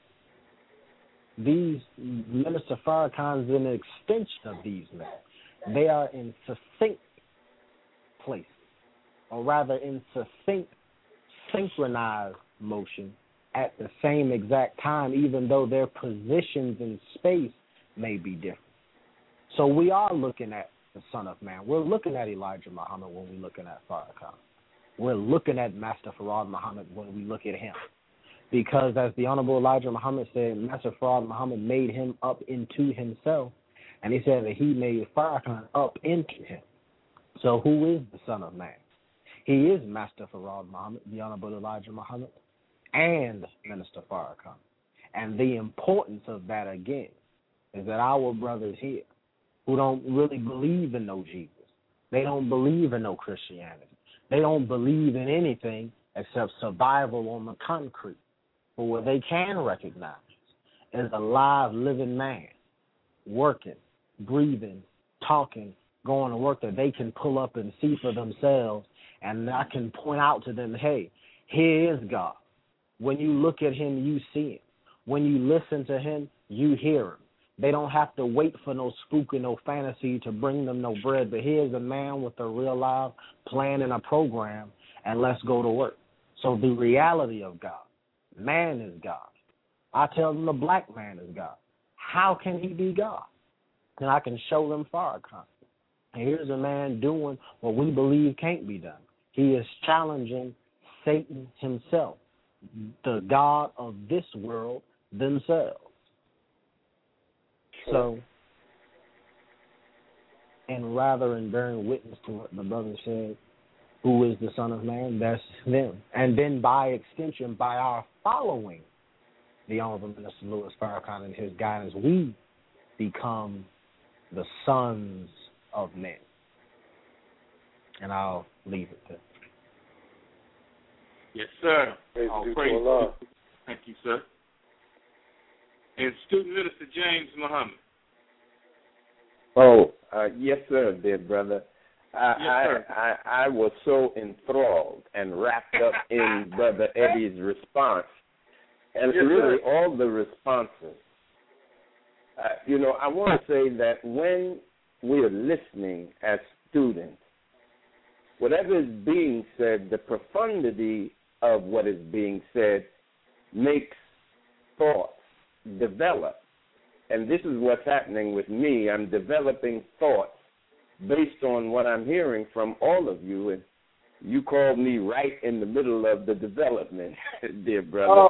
These Minister Farrakhan is an extension of these men. They are in succinct places, or rather in succinct, synchronized motion at the same exact time, even though their positions in space may be different. So we are looking at the Son of Man. We're looking at Elijah Muhammad when we're looking at Farrakhan. We're looking at Master Farad Muhammad when we look at him. Because as the Honorable Elijah Muhammad said, Master Farad Muhammad made him up into himself, and he said that he made Farrakhan up into him. So who is the Son of Man? He is Master Farad Muhammad, the Honorable Elijah Muhammad, and Minister Farrakhan. And the importance of that, again, is that our brothers here who don't really believe in no Jesus, they don't believe in no Christianity, they don't believe in anything except survival on the concrete. But what they can recognize is a live, living man, working, breathing, talking, going to work, that they can pull up and see for themselves, and I can point out to them, hey, here is God. When you look at him, you see him. When you listen to him, you hear him. They don't have to wait for no spook and no fantasy to bring them no bread, but here's a man with a real live plan and a program, and let's go to work. So the reality of God, man is God. I tell them the black man is God. How can he be God? And I can show them Farrakhan. And here's a man doing what we believe can't be done. He is challenging Satan himself, the God of this world themselves. So, and rather than bearing witness to what the brother said, who is the Son of Man, that's them. And then by extension, by our following the Honorable Minister Louis Farrakhan and his guidance, we become the sons of men. And I'll leave it there. Yes, sir. Praise. Thank you, sir. And Student Minister James Muhammad. Oh, yes, sir, dear brother. I was so enthralled and wrapped up in Brother Eddie's response, and really all the responses. I want to say that when we are listening as students, whatever is being said, the profundity of what is being said makes thoughts develop. And this is what's happening with me. I'm developing thoughts based on what I'm hearing from all of you. And you called me right in the middle of the development, dear brother.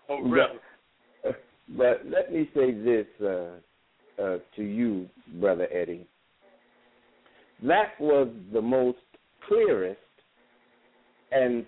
But let me say this to you, Brother Eddie. That was the most clearest and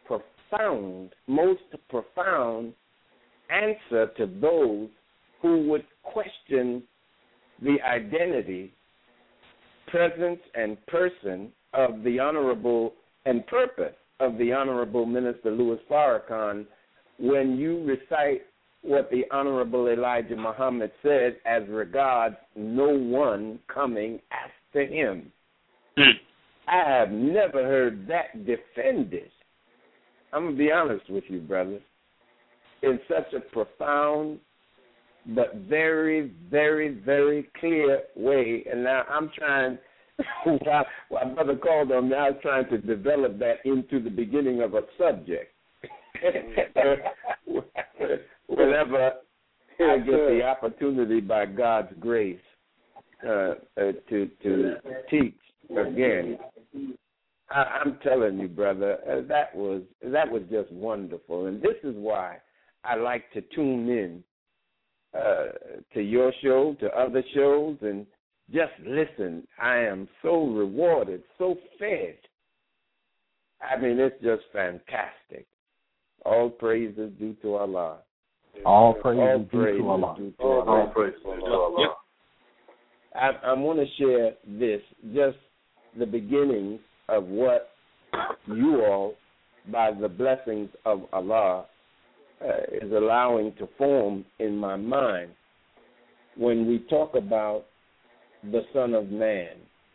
most profound answer to those who would question the identity, presence, and person of the Honorable and purpose of the Honorable Minister Louis Farrakhan when you recite what the Honorable Elijah Muhammad said as regards no one coming after him. I have never heard that defended. I'm going to be honest with you, brother. In such a profound, but very, very, very clear way. And now I'm trying, while Brother called on me, I was trying to develop that into the beginning of a subject. Whenever I get the opportunity by God's grace to teach again, I'm telling you, brother, that was just wonderful. And this is why I like to tune in to your show, to other shows, and just listen. I am so rewarded, so fed. I mean, it's just fantastic. All praise is due to Allah. All praise is due to Allah. All praise is due to Allah. I want to share this, just the beginnings of what you all, by the blessings of Allah, is allowing to form in my mind when we talk about the Son of Man,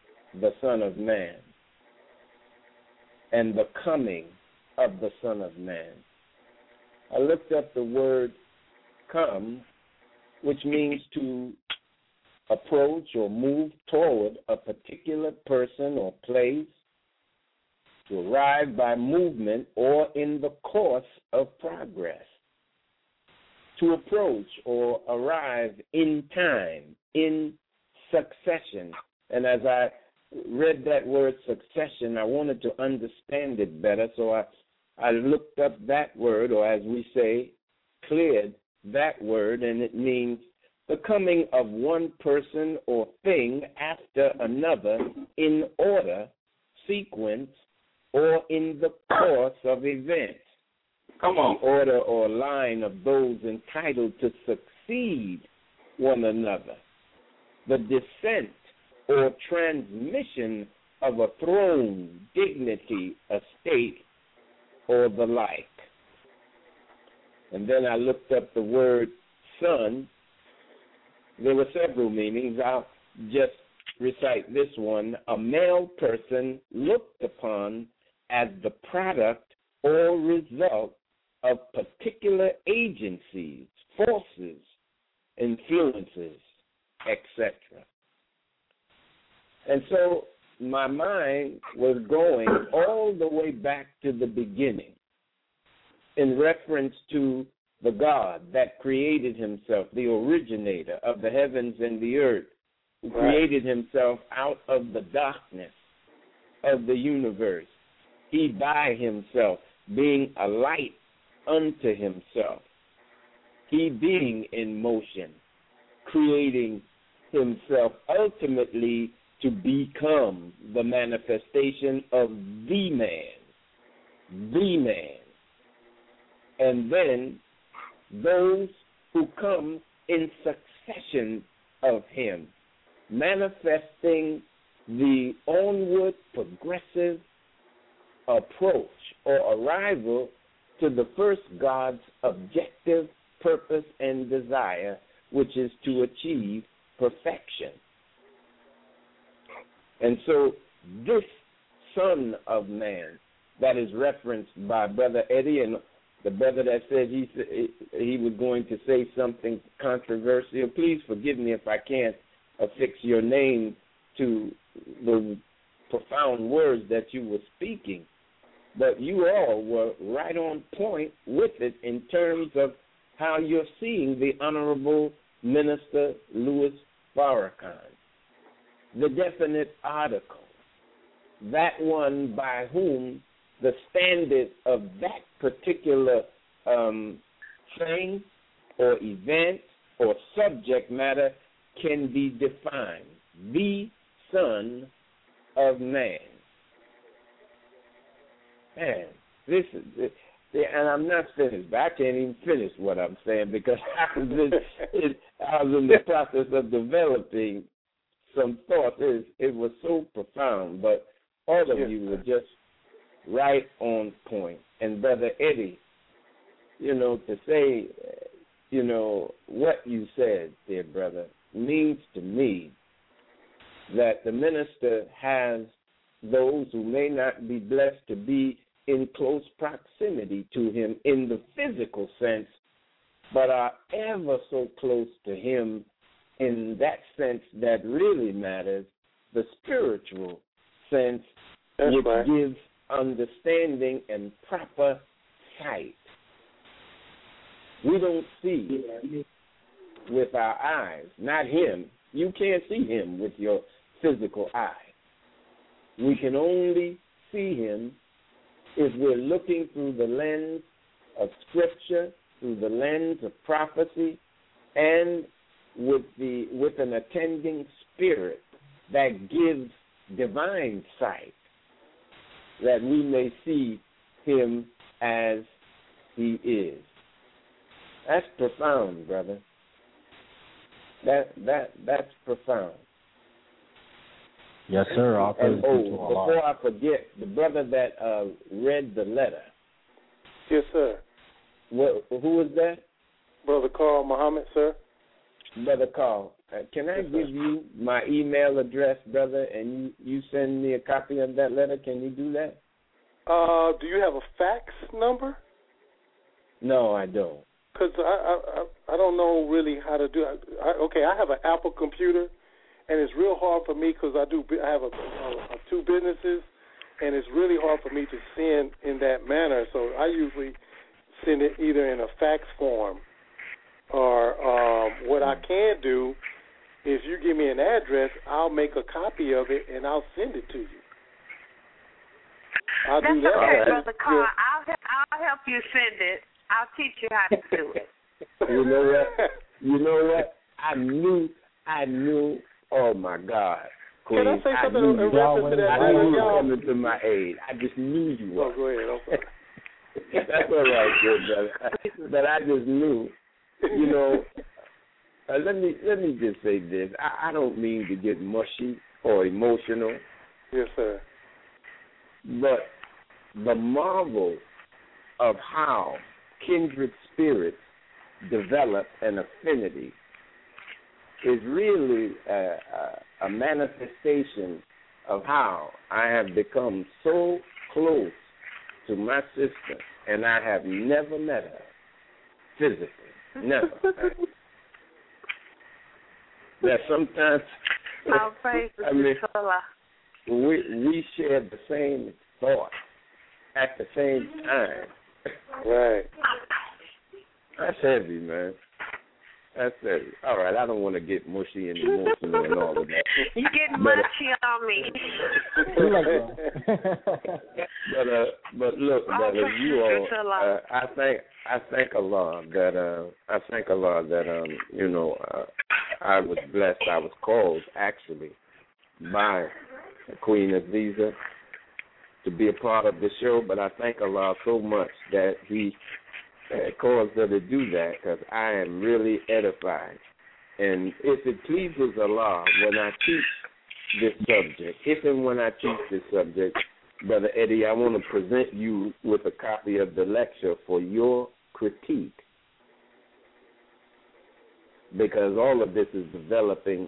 and the coming of the Son of Man. I looked up the word come, which means to approach or move toward a particular person or place, to arrive by movement or in the course of progress, to approach or arrive in time, in succession. And as I read that word succession, I wanted to understand it better, so I looked up that word, or as we say, cleared that word, and it means the coming of one person or thing after another in order, sequence, or in the course of events. Come on. The order or line of those entitled to succeed one another. The descent or transmission of a throne, dignity, estate, or the like. And then I looked up the word son. There were several meanings. I'll just recite this one. A male person looked upon as the product or result of particular agencies, forces, influences, etc. And so my mind was going all the way back to the beginning in reference to the God that created himself, the originator of the heavens and the earth, who created himself out of the darkness of the universe. He by himself being a light unto himself. He being in motion, creating himself ultimately to become the manifestation of the man. The man. And then those who come in succession of him, manifesting the onward progressive approach or arrival to the first God's objective purpose and desire, which is to achieve perfection. And so this Son of Man that is referenced by Brother Eddie, and the brother that said he was going to say something controversial, please forgive me if I can't affix your name to the profound words that you were speaking. But you all were right on point with it in terms of how you're seeing the Honorable Minister Louis Farrakhan. The definite article, that one by whom the standard of that particular thing or event or subject matter can be defined. The Son of Man. Man, this is, and I'm not finished, but I can't even finish what I'm saying because I was in the process of developing some thoughts. It was so profound, but all of you were just right on point. And Brother Eddie, to say, what you said, dear brother, means to me that the minister has those who may not be blessed to be in close proximity to him in the physical sense, but are ever so close to him in that sense that really matters, the spiritual sense, which gives understanding and proper sight. We don't see with our eyes, not him. You can't see him with your physical eye. We can only see him if we're looking through the lens of Scripture, through the lens of prophecy, and with an attending spirit that gives divine sight, that we may see him as he is. That's profound, brother. That's profound. Yes, sir. And before I forget, the brother that read the letter. Yes, sir. Who was that? Brother Carl Muhammad, sir. Brother Carl, can I give you my email address, brother, and you send me a copy of that letter? Can you do that? Do you have a fax number? No, I don't. Because I don't know really how to do it. I have an Apple computer, and it's real hard for me because I have two businesses, and it's really hard for me to send in that manner. So I usually send it either in a fax form or what I can do is you give me an address, I'll make a copy of it, and I'll send it to you. That's do that. Okay, Brother Carl. I'll help you send it. I'll teach you how to do it. You know what? I knew. Oh my God, Queen! Can I say something in reference to that? I knew you were coming to my aid. I just knew you were. Oh, go ahead. I'm sorry. That's all right, good brother. But I just knew. You know, let me just say this. I don't mean to get mushy or emotional. Yes, sir. But the marvel of how kindred spirits develop an affinity is really a manifestation of how I have become so close to my sister, and I have never met her physically. Never. That sometimes we share the same thought at the same time. Right. That's heavy, man. That's heavy. All right, I don't want to get mushy and emotional and all of that. You get mushy on me. But look, brother, you all, I thank Allah that you know, I was blessed. I was called actually by Queen Aziza to be a part of the show, but I thank Allah so much that He caused her to do that, because I am really edified. And if it pleases Allah, when I teach this subject, if and when I teach this subject, Brother Eddie, I want to present you with a copy of the lecture for your critique, because all of this is developing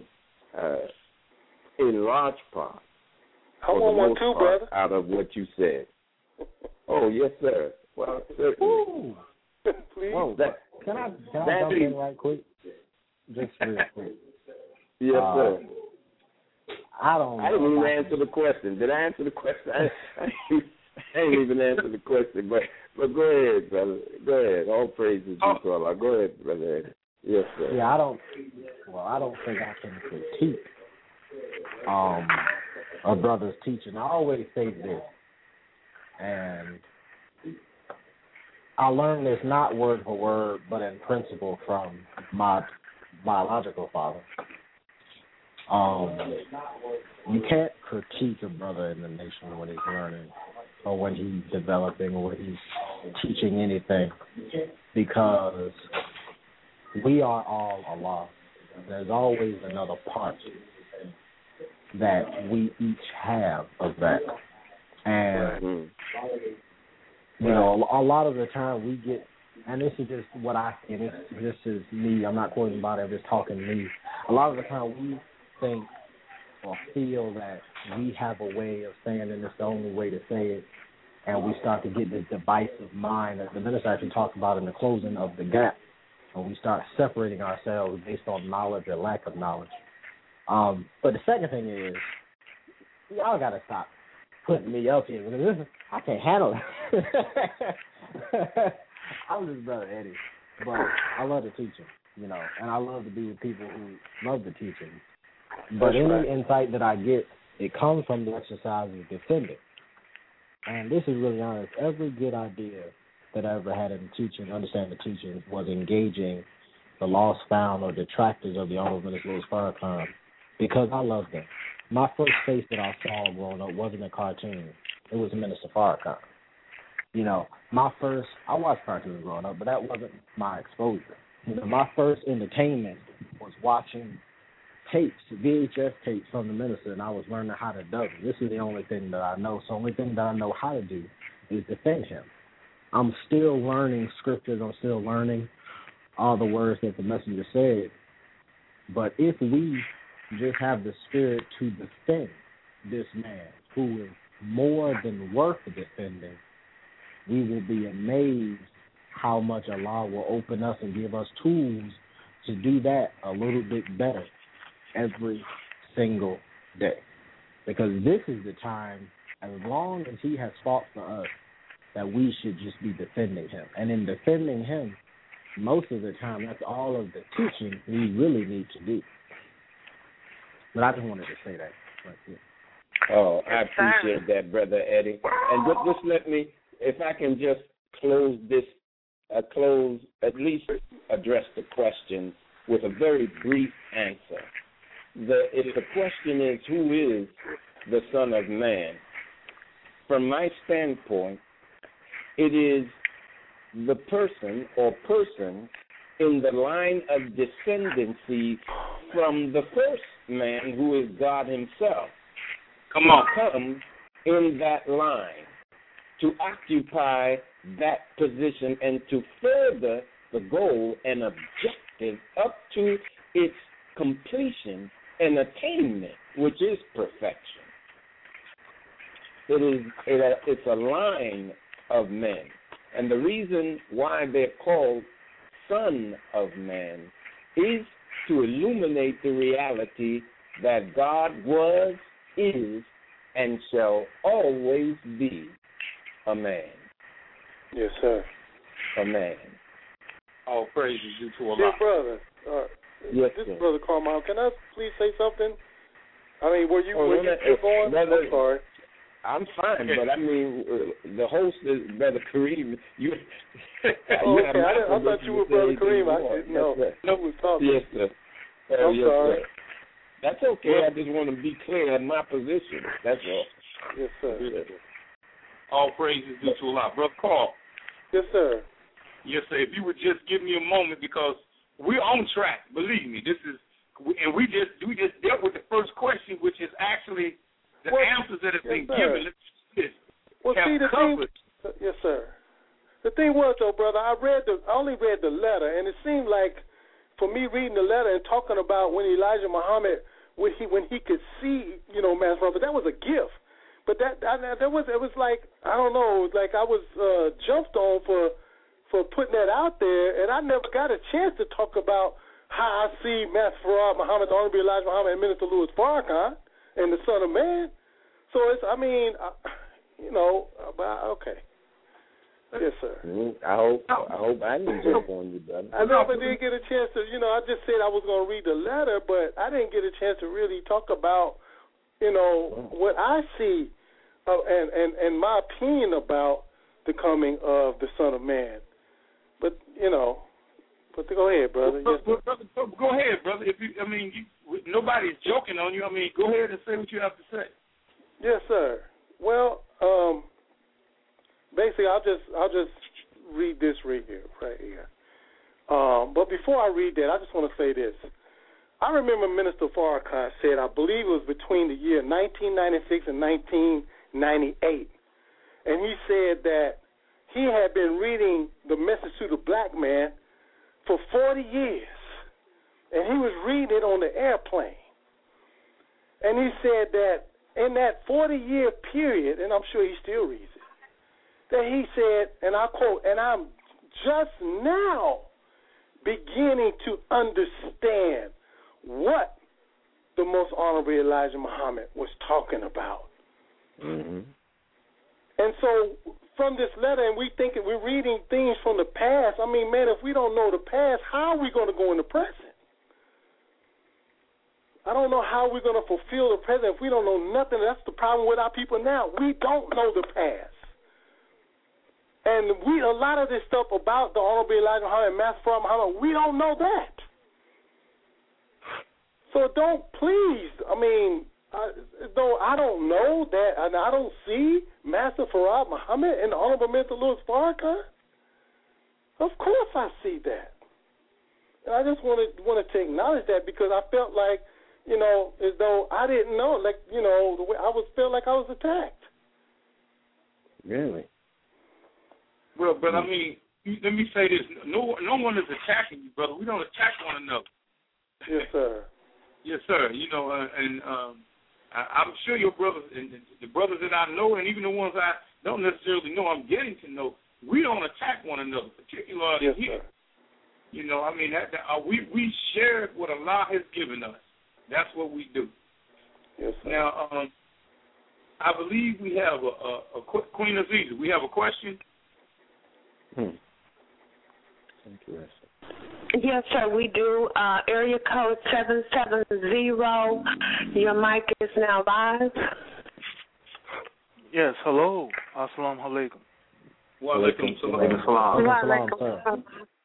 in large part, I want one too, brother, out of what you said. Oh, yes, sir. Well, certainly. Please. Whoa, can I jump in right quick? Just real quick. Yes, sir. I didn't even answer the question. Did I answer the question? I ain't even answer the question, but go ahead, brother. Go ahead. All praises to Allah. Go ahead, brother Eddie. Yes, sir. Yeah, I don't think I can critique a brother's teaching. I always say this, and I learned this not word for word, but in principle from my biological father. You can't critique a brother in the nation when he's learning or when he's developing or when he's teaching anything, because we are all Allah. There's always another part that we each have of that. And, you know, a lot of the time we get, and this is just what I see, and this is me, I'm not quoting about it, I'm just talking me. A lot of the time we think or feel that we have a way of saying it, and it's the only way to say it, and we start to get this divisive mind that the minister actually talked about in the closing of the gap when we start separating ourselves based on knowledge or lack of knowledge. But the second thing is, y'all got to stop putting me up here because I can't handle it. I'm just Brother Eddie, but I love the teaching, and I love to be with people who love the teaching. But any insight that I get, it comes from the exercise of defending. And this is really honest. Every good idea that I ever had in the teaching, understand the teaching, was engaging the lost, found, or detractors of the Honorable Minister Louis Farrakhan because I love them. My first face that I saw growing up wasn't a cartoon. It was Minister Farrakhan. I watched cartoons growing up, but that wasn't my exposure. My first entertainment was watching tapes, VHS tapes from the minister, and I was learning how to dub it. This is the only thing that I know. So the only thing that I know how to do is defend him. I'm still learning scriptures. I'm still learning all the words that the messenger said. But if we just have the spirit to defend this man who is more than worth defending, we will be amazed how much Allah will open us and give us tools to do that a little bit better every single day. Because this is the time, as long as he has fought for us, that we should just be defending him. And in defending him, most of the time, that's all of the teaching we really need to do. But I just wanted to say that right here. Oh, I appreciate that, Brother Eddie. And just let me, if I can just at least address the question with a very brief answer. If the question is, who is the Son of Man? From my standpoint, it is the person or persons in the line of descendancy from the first man, who is God himself. Come in that line to occupy that position and to further the goal and objective up to its completion and attainment, which is perfection. It's a line of men. And the reason why they're called Son of Man is to illuminate the reality that God was, is, and shall always be a man. Yes, sir. A man. All praises due to Allah. Dear brother, yes, this sir. is Brother Carmine. Can I please say something? I mean, were you going? Brother, I'm sorry. I'm fine, but I mean, the host is Brother Kareem. I thought you were Brother Kareem. I didn't know. No one was talking. Yes, sir. I'm yes, sorry. Sir. That's okay. I just want to be clear in my position. That's all. Yes, sir. Yes. All praises due to Allah. Brother Carl. Yes, sir. Yes, sir. If you would just give me a moment, because we're on track. Believe me, we just dealt with the first question, which is actually the answers that have been given. Yes, sir. The thing was, though, brother, I only read the letter, and it seemed like, for me reading the letter and talking about when Elijah Muhammad, when he could see, man's brother, that was a gift. But it was like, I don't know, like I was jumped on for putting that out there, and I never got a chance to talk about how I see Master Farad Muhammad, the Honorable Elijah Muhammad, and Minister Louis Farrakhan, and the Son of Man. So okay. Yes, sir. I hope I didn't jump on you, brother. I never did get a chance to, I just said I was going to read the letter, but I didn't get a chance to really talk about, what I see and my opinion about the coming of the Son of Man. But, go ahead, brother. Go ahead, brother. Nobody's joking on you. Go ahead and say what you have to say. Yes, sir. Well, basically, I'll just read this right here. But before I read that, I just want to say this. I remember Minister Farrakhan said, I believe it was between the year 1996 and 1998, and he said that he had been reading the Message to the Black Man for 40 years, and he was reading it on the airplane. And he said that in that 40-year period, and I'm sure he still reads it, that he said, and I quote, and I'm just now beginning to understand what the Most Honorable Elijah Muhammad was talking about. Mm-hmm. And so from this letter, and we're reading things from the past. I mean, man, if we don't know the past, how are we going to go in the present? I don't know how we're going to fulfill the present if we don't know nothing. That's the problem with our people now. We don't know the past. And a lot of this stuff about the Honorable Elijah Muhammad and Master Farad Muhammad, we don't know that. So don't please, though I don't know that, and I don't see Master Farad Muhammad and the Honorable Minister Louis Farrakhan. Of course I see that. And I just wanted to acknowledge that because I felt like, as though I didn't know, the way I felt like I was attacked. Really? Well, but let me say this: no one is attacking you, brother. We don't attack one another. Yes, sir. Yes, sir. I'm sure your brothers and the brothers that I know, and even the ones I don't necessarily know, I'm getting to know. We don't attack one another, particularly yes, here. Sir. We share what Allah has given us. That's what we do. Yes, sir. Now, I believe we have a Queen Aziza. We have a question. Interesting. Yes, sir, we do. Area code 770. Your mic is now live. Yes, hello. Assalamu alaikum. Wa alaikum salam.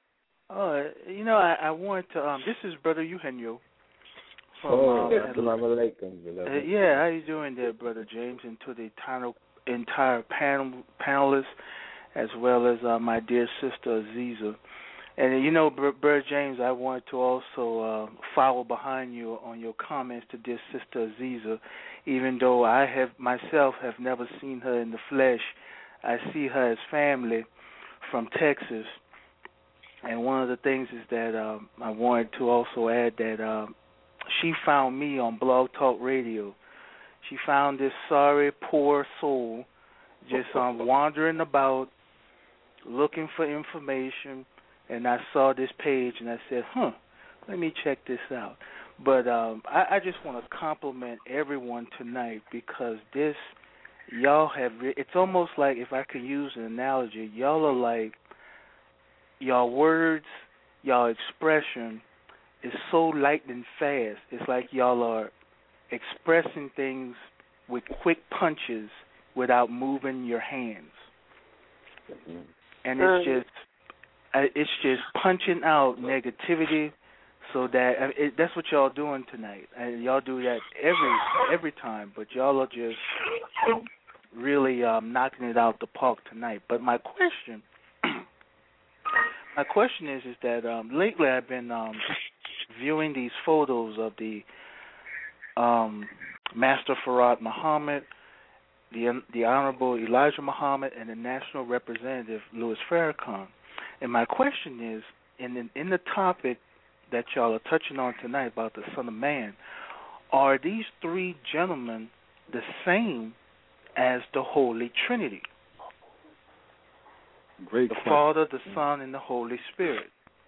I want to, this is Brother Eugenio. Assalamu alaikum. Yeah, how you doing there, Brother James, and to the entire panelists, as well as my dear sister Aziza. And, Brother James, I want to also follow behind you on your comments to dear sister Aziza. Even though I have never seen her in the flesh, I see her as family from Texas. And one of the things is that I wanted to also add that she found me on Blog Talk Radio. She found this sorry, poor soul just wandering about, looking for information, and I saw this page and I said, let me check this out. But I just want to compliment everyone tonight because y'all have, it's almost like, if I could use an analogy, y'all are like, y'all words, y'all expression is so light and fast. It's like y'all are expressing things with quick punches without moving your hands. And it's just punching out negativity, so that that's what y'all doing tonight. And y'all do that every time, but y'all are just really knocking it out the park tonight. But my question is that lately I've been viewing these photos of the Master Farad Muhammad, the Honorable Elijah Muhammad, and the National Representative Louis Farrakhan. And my question is, in the topic that y'all are touching on tonight about the Son of Man, are these three gentlemen the same as the Holy Trinity? Great the question. Father, the Son, and the Holy Spirit.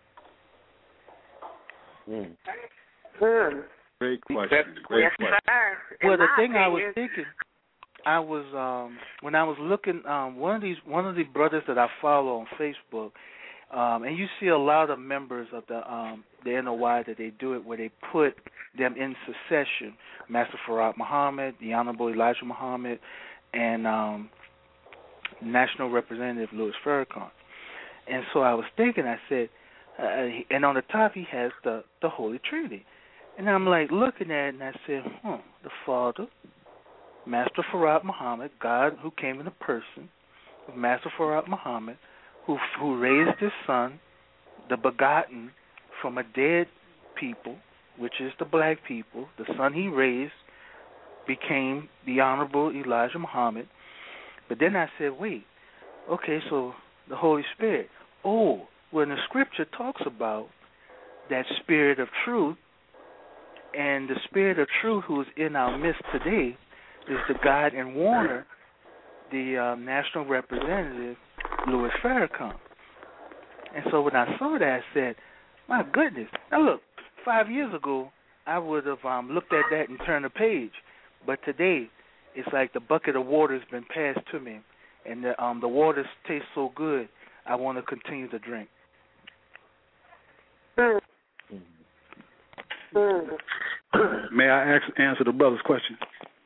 Great question. Great question. Well, the thing I was thinking, I was when I was looking, one of the brothers that I follow on Facebook, and you see a lot of members of the NOI that they do it where they put them in succession: Master Farad Muhammad, the Honorable Elijah Muhammad, and National Representative Louis Farrakhan. And so I was thinking, I said, and on the top he has the Holy Trinity. And I'm like looking at it, and I said, the Father, Master Farad Muhammad, God who came in a person, of Master Farad Muhammad, who raised his son, the begotten from a dead people, which is the black people. The son he raised became the Honorable Elijah Muhammad. But then I said, wait, okay, so the Holy Spirit. Oh, when the Scripture talks about that Spirit of truth, and the Spirit of truth who is in our midst today is the guide and warner, the National Representative, Louis Farrakhan. And so when I saw that, I said, My goodness. Now, look, 5 years ago, I would have looked at that and turned the page. But today, it's like the bucket of water has been passed to me. And the water tastes so good, I want to continue to drink. May I answer the brother's question?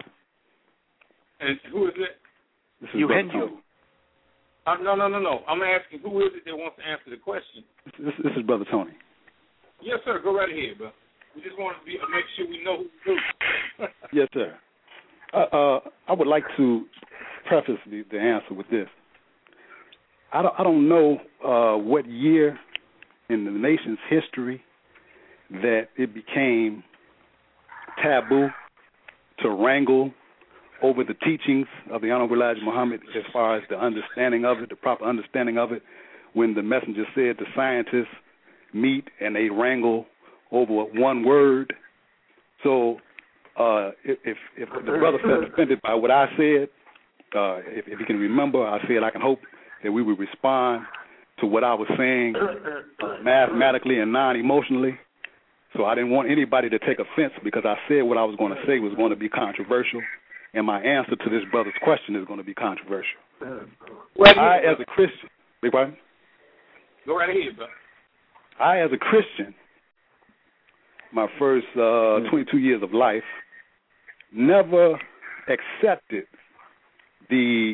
And who is it? This is Brother Tony. No. I'm asking who is it that wants to answer the question? This is Brother Tony. Yes, sir. Go right ahead, bro. We just want to make sure we know who's who. Yes, sir. I would like to preface the answer with this. I don't know what year in the nation's history that it became taboo to wrangle over the teachings of the Honorable Elijah Muhammad as far as the understanding of it, the proper understanding of it, when the messenger said the scientists meet and they wrangle over one word. So if the brother felt offended by what I said, if he can remember, I said I can hope that we would respond to what I was saying mathematically and non-emotionally. So I didn't want anybody to take offense because I said what I was going to say was going to be controversial, and my answer to this brother's question is going to be controversial. I, as a Christian, big pardon? Go right ahead, bro. I, as a Christian, my first 22 years of life, never accepted the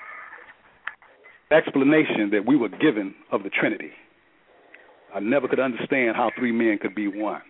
explanation that we were given of the Trinity. I never could understand how three men could be one.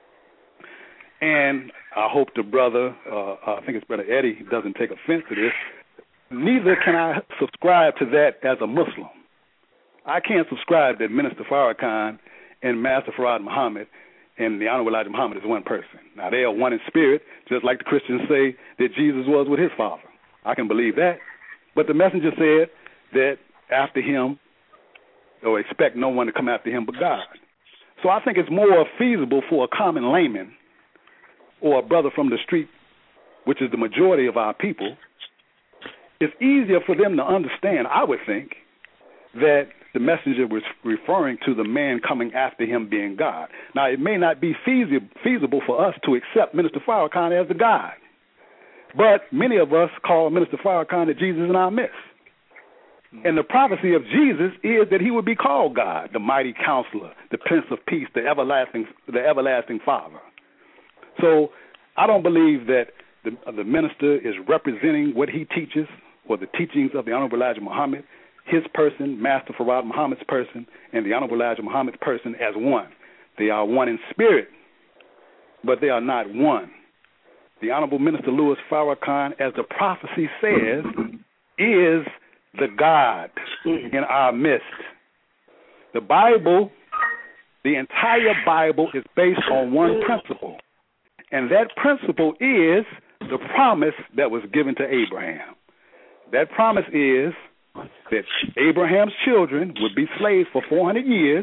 And I hope the brother, I think it's Brother Eddie, doesn't take offense to this. Neither can I subscribe to that as a Muslim. I can't subscribe that Minister Farrakhan and Master Farad Muhammad and the Honorable Elijah Muhammad is one person. Now, they are one in spirit, just like the Christians say that Jesus was with his Father. I can believe that. But the messenger said that after him, or expect no one to come after him but God. So I think it's more feasible for a common layman or a brother from the street, which is the majority of our people. It's easier for them to understand, I would think, that the messenger was referring to the man coming after him being God. Now, it may not be feasible for us to accept Minister Farrakhan as the God, but many of us call Minister Farrakhan the Jesus in our midst. And the prophecy of Jesus is that he would be called God, the mighty counselor, the Prince of Peace, the everlasting Father. So I don't believe that the minister is representing what he teaches or the teachings of the Honorable Elijah Muhammad, his person, Master Farad Muhammad's person, and the Honorable Elijah Muhammad's person as one. They are one in spirit, but they are not one. The Honorable Minister Louis Farrakhan, as the prophecy says, is the God in our midst. The Bible, the entire Bible, is based on one principle, and that principle is the promise that was given to Abraham. That promise is that Abraham's children would be slaves for 400 years,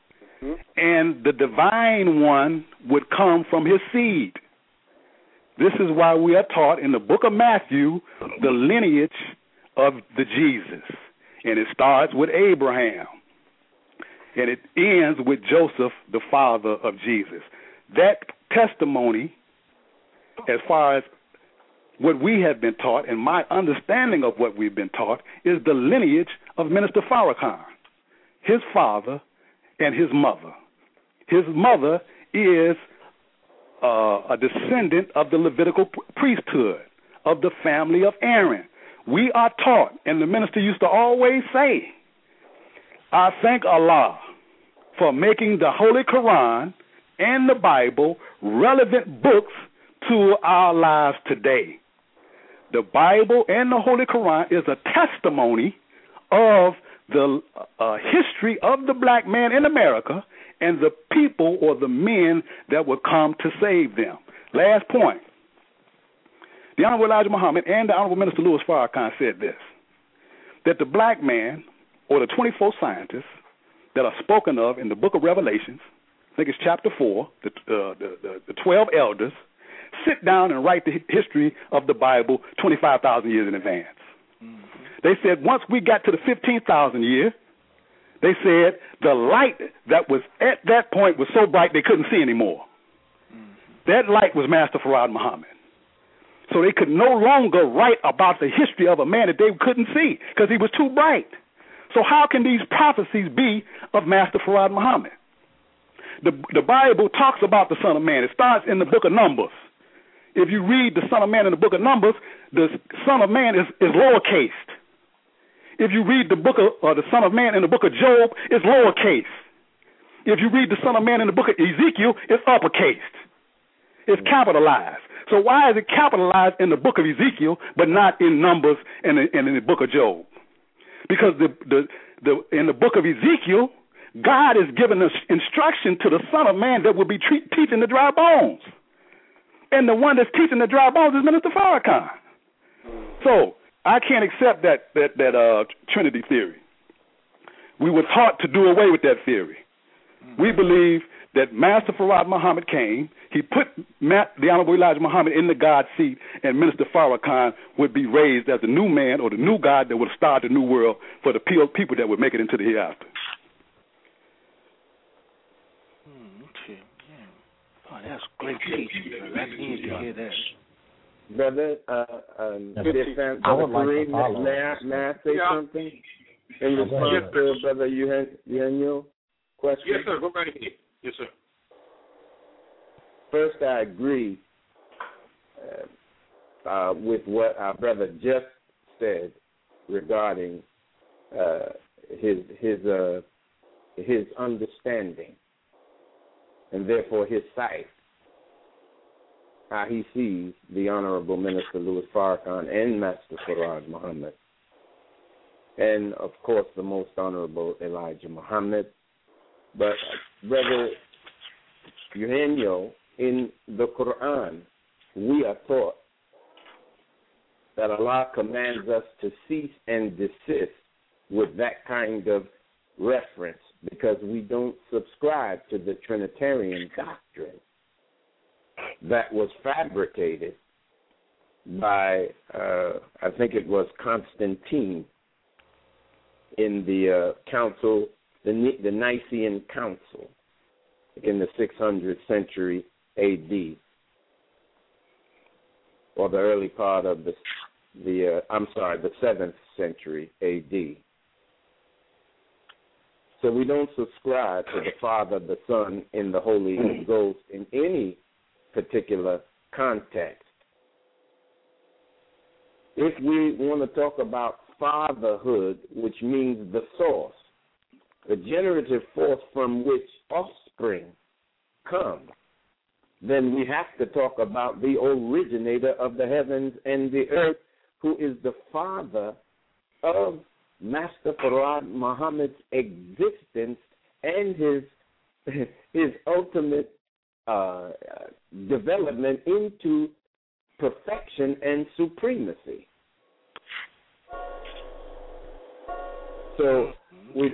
and the divine one would come from his seed. This is why we are taught in the book of Matthew the lineage of the Jesus. And it starts with Abraham. And it ends with Joseph, the father of Jesus. That testimony, as far as what we have been taught, and my understanding of what we've been taught, is the lineage of Minister Farrakhan, his father and his mother. His mother is a descendant of the Levitical priesthood, of the family of Aaron. We are taught, and the minister used to always say, I thank Allah for making the Holy Quran and the Bible relevant books to our lives today. The Bible and the Holy Quran is a testimony of the history of the black man in America and the people or the men that would come to save them. Last point. The Honorable Elijah Muhammad and the Honorable Minister Louis Farrakhan said this, that the black man or the 24 scientists that are spoken of in the book of Revelations, I think it's chapter 4, the 12 elders, sit down and write the history of the Bible 25,000 years in advance. Mm-hmm. They said once we got to the 15,000 year, They said the light that was at that point was so bright they couldn't see anymore. That light was Master Farad Muhammad. So they could no longer write about the history of a man that they couldn't see because he was too bright. So how can these prophecies be of Master Farad Muhammad? The Bible talks about the Son of Man. It starts in the book of Numbers. If you read the Son of Man in the book of Numbers, the Son of Man is lowercase. If you read the Son of Man in the book of Job, it's lowercase. If you read the Son of Man in the book of Ezekiel, it's uppercase. It's capitalized. So why is it capitalized in the book of Ezekiel but not in Numbers and in the book of Job? Because in the book of Ezekiel, God is giving us instruction to the Son of Man that will be teaching the dry bones. And the one that's teaching the dry bones is Minister Farrakhan. So I can't accept that Trinity theory. We were taught to do away with that theory. We believe that Master Farad Muhammad came, he put the Honorable Elijah Muhammad in the God seat, and Minister Farrakhan would be raised as the new man or the new God that would start the new world for the people that would make it into the hereafter. Okay. Yeah. Oh, that's great teaching. I need to hear that. Brother, I would like to follow. May I say something in response to Brother Eugenio's question? Yes, sir. Go right ahead. Yes, sir. First, I agree with what our brother just said regarding his understanding and therefore his sight, how he sees the Honorable Minister Louis Farrakhan and Master Farad Muhammad, and of course the Most Honorable Elijah Muhammad. But Brother Eugenio, in the Quran, we are taught that Allah commands us to cease and desist with that kind of reference because we don't subscribe to the Trinitarian doctrine that was fabricated by, I think it was Constantine in the council, the Nicene Council in the 600th century A.D. or the early part of the 7th century A.D. So we don't subscribe to the Father, the Son, and the Holy Ghost in any particular context. If we want to talk about fatherhood, which means the source, the generative force from which offspring come, then we have to talk about the originator of the heavens and the earth, who is the father of Master Farad Muhammad's existence and his ultimate development into perfection and supremacy. So we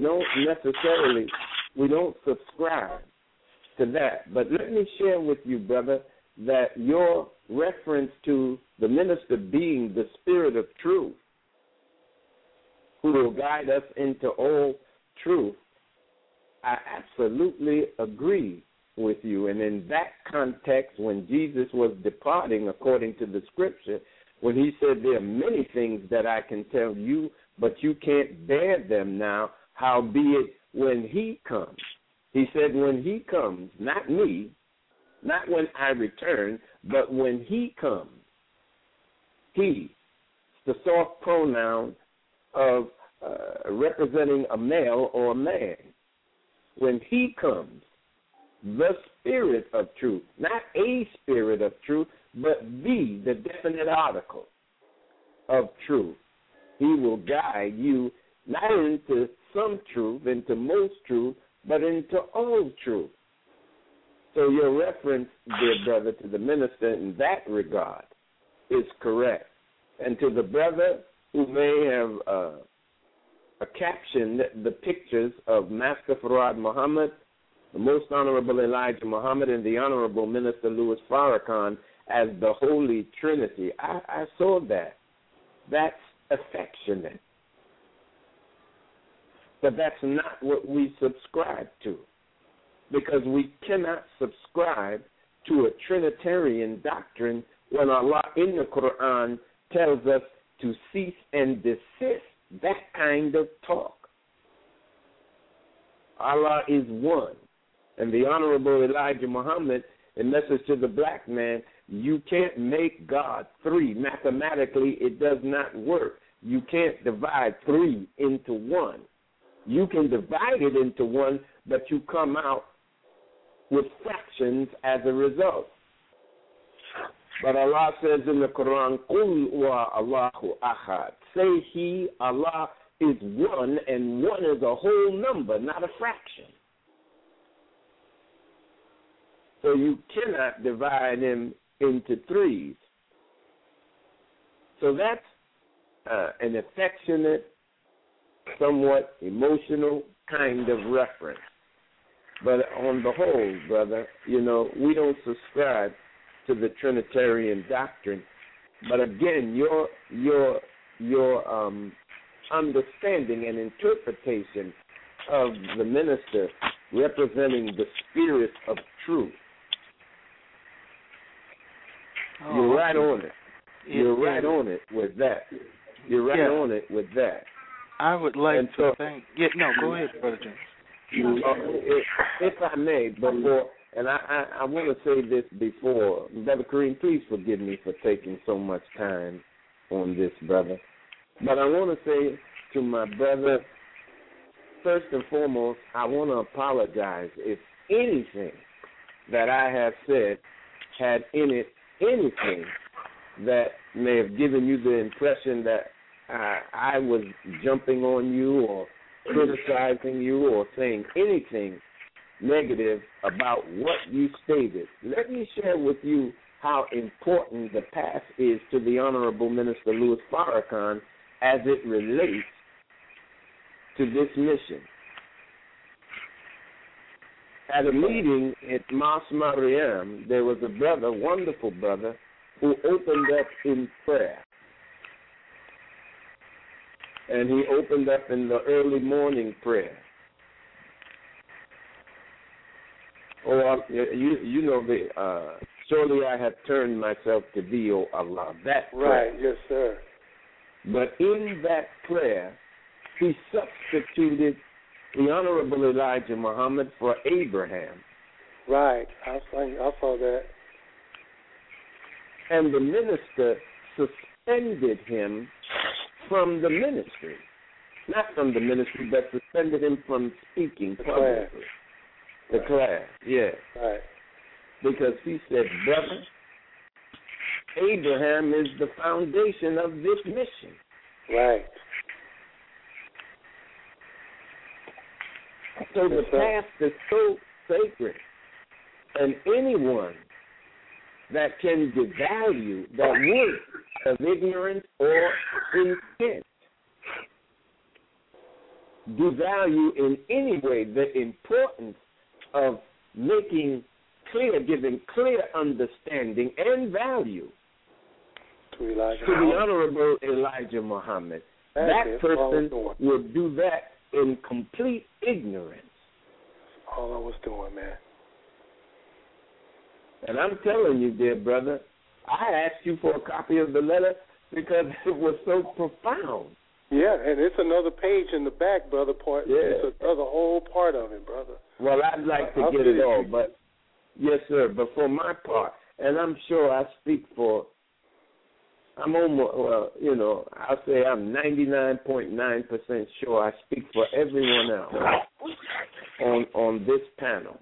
don't subscribe to that. But let me share with you, brother, that your reference to the minister being the Spirit of truth, who will guide us into all truth, I absolutely agree with you. And in that context, when Jesus was departing, according to the scripture, when he said, there are many things that I can tell you, but you can't bear them now, howbeit when he comes. He said, when he comes, not me, not when I return, but when he comes. He, the soft pronoun of representing a male or a man. When he comes, the Spirit of truth, not a Spirit of truth, but the definite article of truth. He will guide you not into some truth, into most truth, but into all truth. So your reference, dear brother, to the minister in that regard is correct. And to the brother who may have captioned the pictures of Master Farad Muhammad, the Most Honorable Elijah Muhammad, and the Honorable Minister Louis Farrakhan as the Holy Trinity, I saw that. That's affectionate. But that's not what we subscribe to, because we cannot subscribe to a Trinitarian doctrine when Allah in the Quran tells us to cease and desist that kind of talk. Allah is one. And the Honorable Elijah Muhammad, in Message to the Black Man, you can't make God three. Mathematically, it does not work. You can't divide three into one. You can divide it into one, but you come out with fractions as a result. But Allah says in the Quran, Qul wa Allahu ahad. Say He, Allah, is one, and one is a whole number, not a fraction. So you cannot divide Him into threes. So that's an affectionate, somewhat emotional kind of reference. But on the whole, brother, we don't subscribe to the Trinitarian doctrine. But again, your understanding and interpretation of the minister representing the spirit of truth. You're right on it. You're right on it with that. You're right on it with that. I would like to thank. Yeah, no, go ahead, Brother James. If I may, before, and I want to say this before, Brother Kareem, please forgive me for taking so much time on this, brother. But I want to say to my brother, first and foremost, I want to apologize if anything that I have said had in it anything that may have given you the impression that I was jumping on you or criticizing you or saying anything negative about what you stated. Let me share with you how important the past is to the Honorable Minister Louis Farrakhan as it relates to this mission. At a meeting at Mas Mariam, there was a brother, wonderful brother, who opened up in prayer. And he opened up in the early morning prayer. You know, surely I have turned myself to thee, O Allah. That prayer. Right, yes, sir. But in that prayer, he substituted the Honorable Elijah Muhammad for Abraham. Right, I saw that. And the minister suspended him from the ministry. Not from the ministry, but suspended him from speaking publicly. The class, yes. Right. Because he said, brother, Abraham is the foundation of this mission. Right. So the past is so sacred. And anyone that can devalue that word of ignorance or intent, devalue in any way the importance of making clear, giving clear understanding and value to the Honorable Elijah Muhammad. That person will do that in complete ignorance. That's all I was doing, man. And I'm telling you, dear brother, I asked you for a copy of the letter because it was so profound. Yeah, and it's another page in the back, brother. It's another whole part of it, brother. Well, I'd like to get it all, but yes, sir. But for my part, and I'm sure I speak for, I'm almost, I'll say I'm 99.9% sure I speak for everyone else on this panel.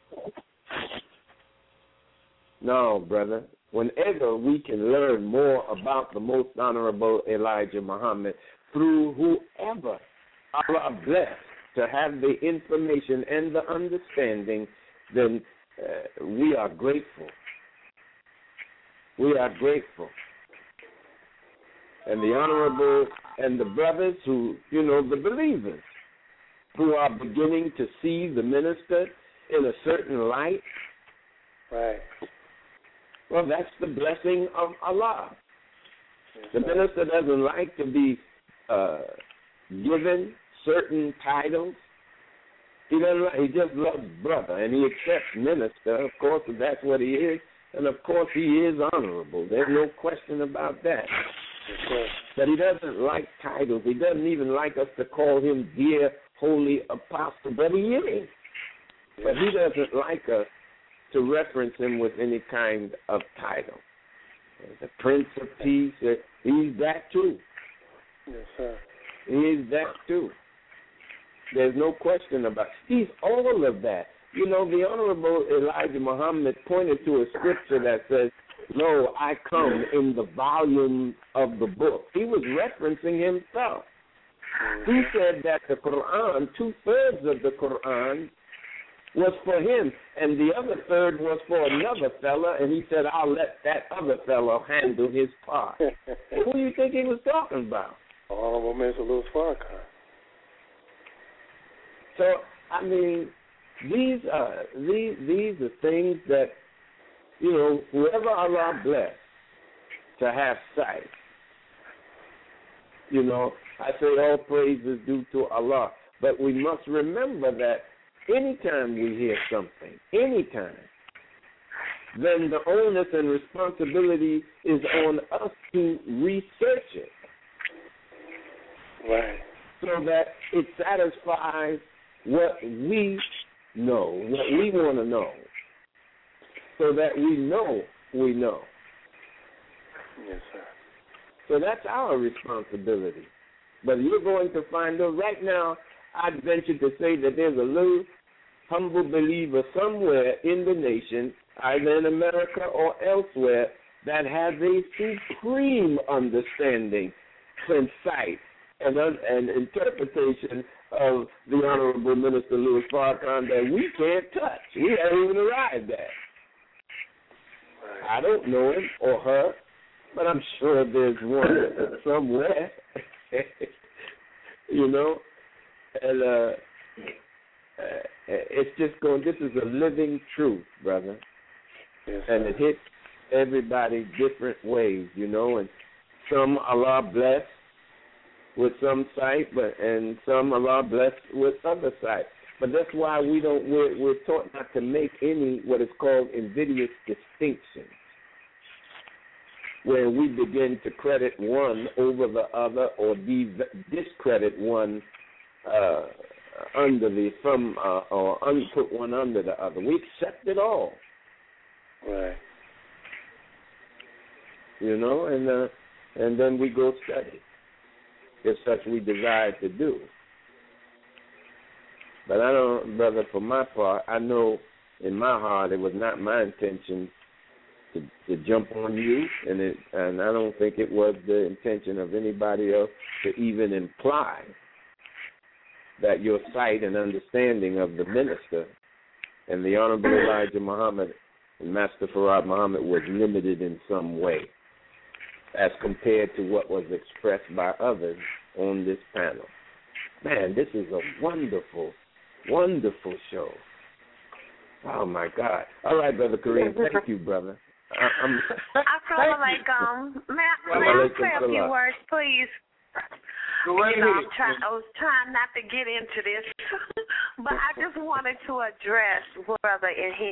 No, brother. Whenever we can learn more about the Most Honorable Elijah Muhammad through whoever Allah blessed to have the information and the understanding, then we are grateful. We are grateful. And the Honorable and the brothers who, the believers who are beginning to see the minister in a certain light. Right. Well, that's the blessing of Allah. The minister doesn't like to be given, certain titles. He doesn't. He just loves brother, and he accepts minister. Of course, that's what he is, and of course, he is honorable. There's no question about that. But he doesn't like titles. He doesn't even like us to call him dear holy apostle, but he is. But he doesn't like us to reference him with any kind of title. The Prince of Peace, he's that too. Yes, sir. He is that too. There's no question about it. He's all of that. You know, the Honorable Elijah Muhammad pointed to a scripture that says, "Lo, I come in the volume of the book." He was referencing himself. He said that the Quran, 2/3 of the Quran, was for him, and the other third was for another fella, and he said, "I'll let that other fellow handle his part." Who do you think he was talking about? Honorable Minister Louis Farrakhan. So, I mean, these are things that, you know, whoever Allah bless to have sight, you know, I say all praise is due to Allah, but we must remember that anytime we hear something, anytime, then the onus and responsibility is on us to research it. Right. So that it satisfies what we know, what we want to know, so that we know we know. Yes, sir. So that's our responsibility. But you're going to find out right now, I'd venture to say that there's a little humble believer somewhere in the nation, either in America or elsewhere, that has a supreme understanding, insight, and interpretation of the Honorable Minister Louis Farrakhan that we can't touch. We haven't even arrived at. I don't know him or her, but I'm sure there's one somewhere. You know? And it's just going, this is a living truth, brother. Yes, and it hits everybody different ways, you know, and some Allah bless with some sight, and some Allah bless with other sight. But that's why we're taught not to make any what is called invidious distinctions, where we begin to credit one over the other or discredit one under the or put one under the other. We accept it all. Right. You know, and then we go study, if such we desire to do. But I don't, brother, for my part, I know in my heart it was not my intention to jump on you, and I don't think it was the intention of anybody else to even imply that your sight and understanding of the minister and the Honorable Elijah Muhammad and Master Farad Muhammad was limited in some way as compared to what was expressed by others on this panel. Man, this is a wonderful, wonderful show. Oh, my God. All right, Brother Kareem. Thank you, brother. Assalamu alaikum. May I say a few words, please? You know, I was trying not to get into this, but I just wanted to address Brother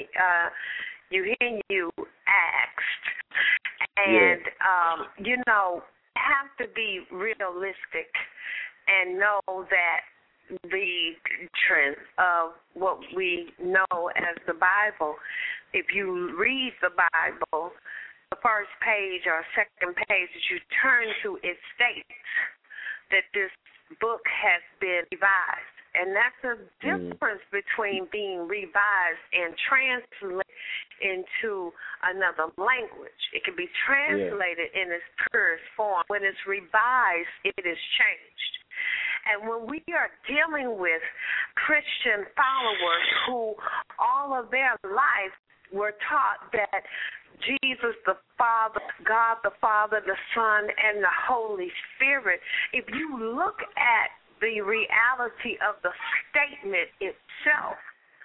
you asked. And, you know, have to be realistic and know that the trend of what we know as the Bible, if you read the Bible, the first page or second page that you turn to, it states that this book has been revised. And that's a difference between being revised and translated into another language. It can be translated in its purest form. When it's revised, it is changed. And when we are dealing with Christian followers who all of their life were taught that Jesus the Father, God the Father, the Son, and the Holy Spirit, if you look at the reality of the statement itself,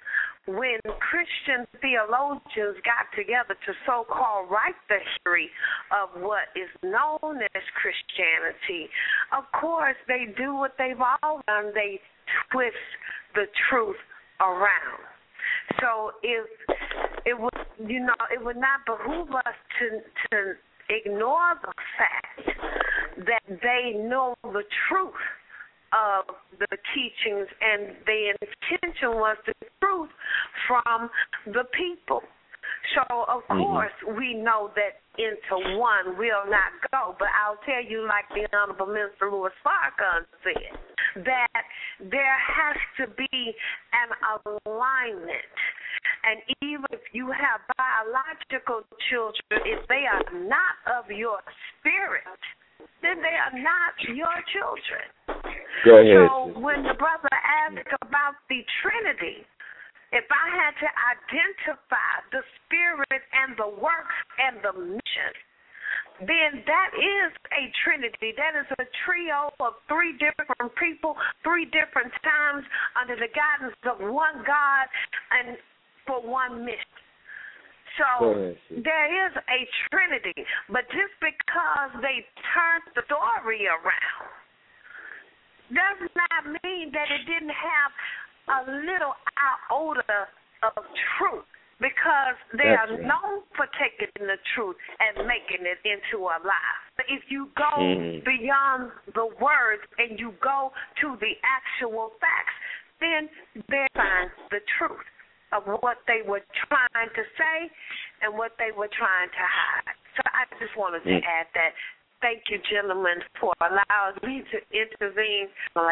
when Christian theologians got together to so-called write the history of what is known as Christianity, of course they do what they've all done. They twist the truth around. So if it would not behoove us to ignore the fact that they know the truth of the teachings, and the intention was the truth from the people. So, of course, we know that into one will not go. But I'll tell you, like the Honorable Minister Louis Farrakhan said, that there has to be an alignment. And even if you have biological children, if they are not of your spirit, then they are not your children. Go ahead. So when the brother asked about the Trinity, if I had to identify the spirit and the works and the mission, then that is a Trinity. That is a trio of three different people, three different times under the guidance of one God and for one mission. So there is a Trinity, but just because they turned the story around does not mean that it didn't have a little iota of truth, because they are known for taking the truth and making it into a lie. But if you go beyond the words and you go to the actual facts, then they find the truth of what they were trying to say and what they were trying to hide. So I just wanted to add that. Thank you, gentlemen, for allowing me to intervene.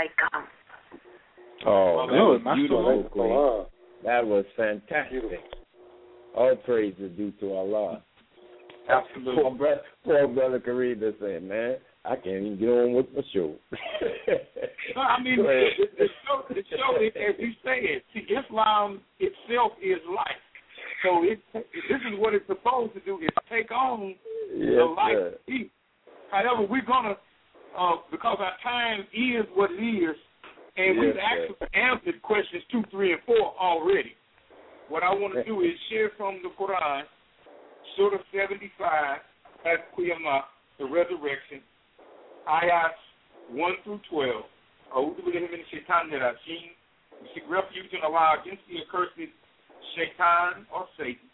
Oh, that was beautiful. That was fantastic. All praise is due to Allah. Absolutely. Poor brother Kareem is saying, man, I can't even get on with my show. No, I mean, the show, as you said, see, Islam itself is life. So this is what it's supposed to do, is take on the life of people. However, we're going to, because our time is what it is, and we've actually answered questions 2, 3, and 4 already. What I want to do is share from the Quran, Surah 75, Al-Qiyamah, the resurrection, ayats 1 through 12. We seek refuge in Allah against the accursed Shaitan or Satan.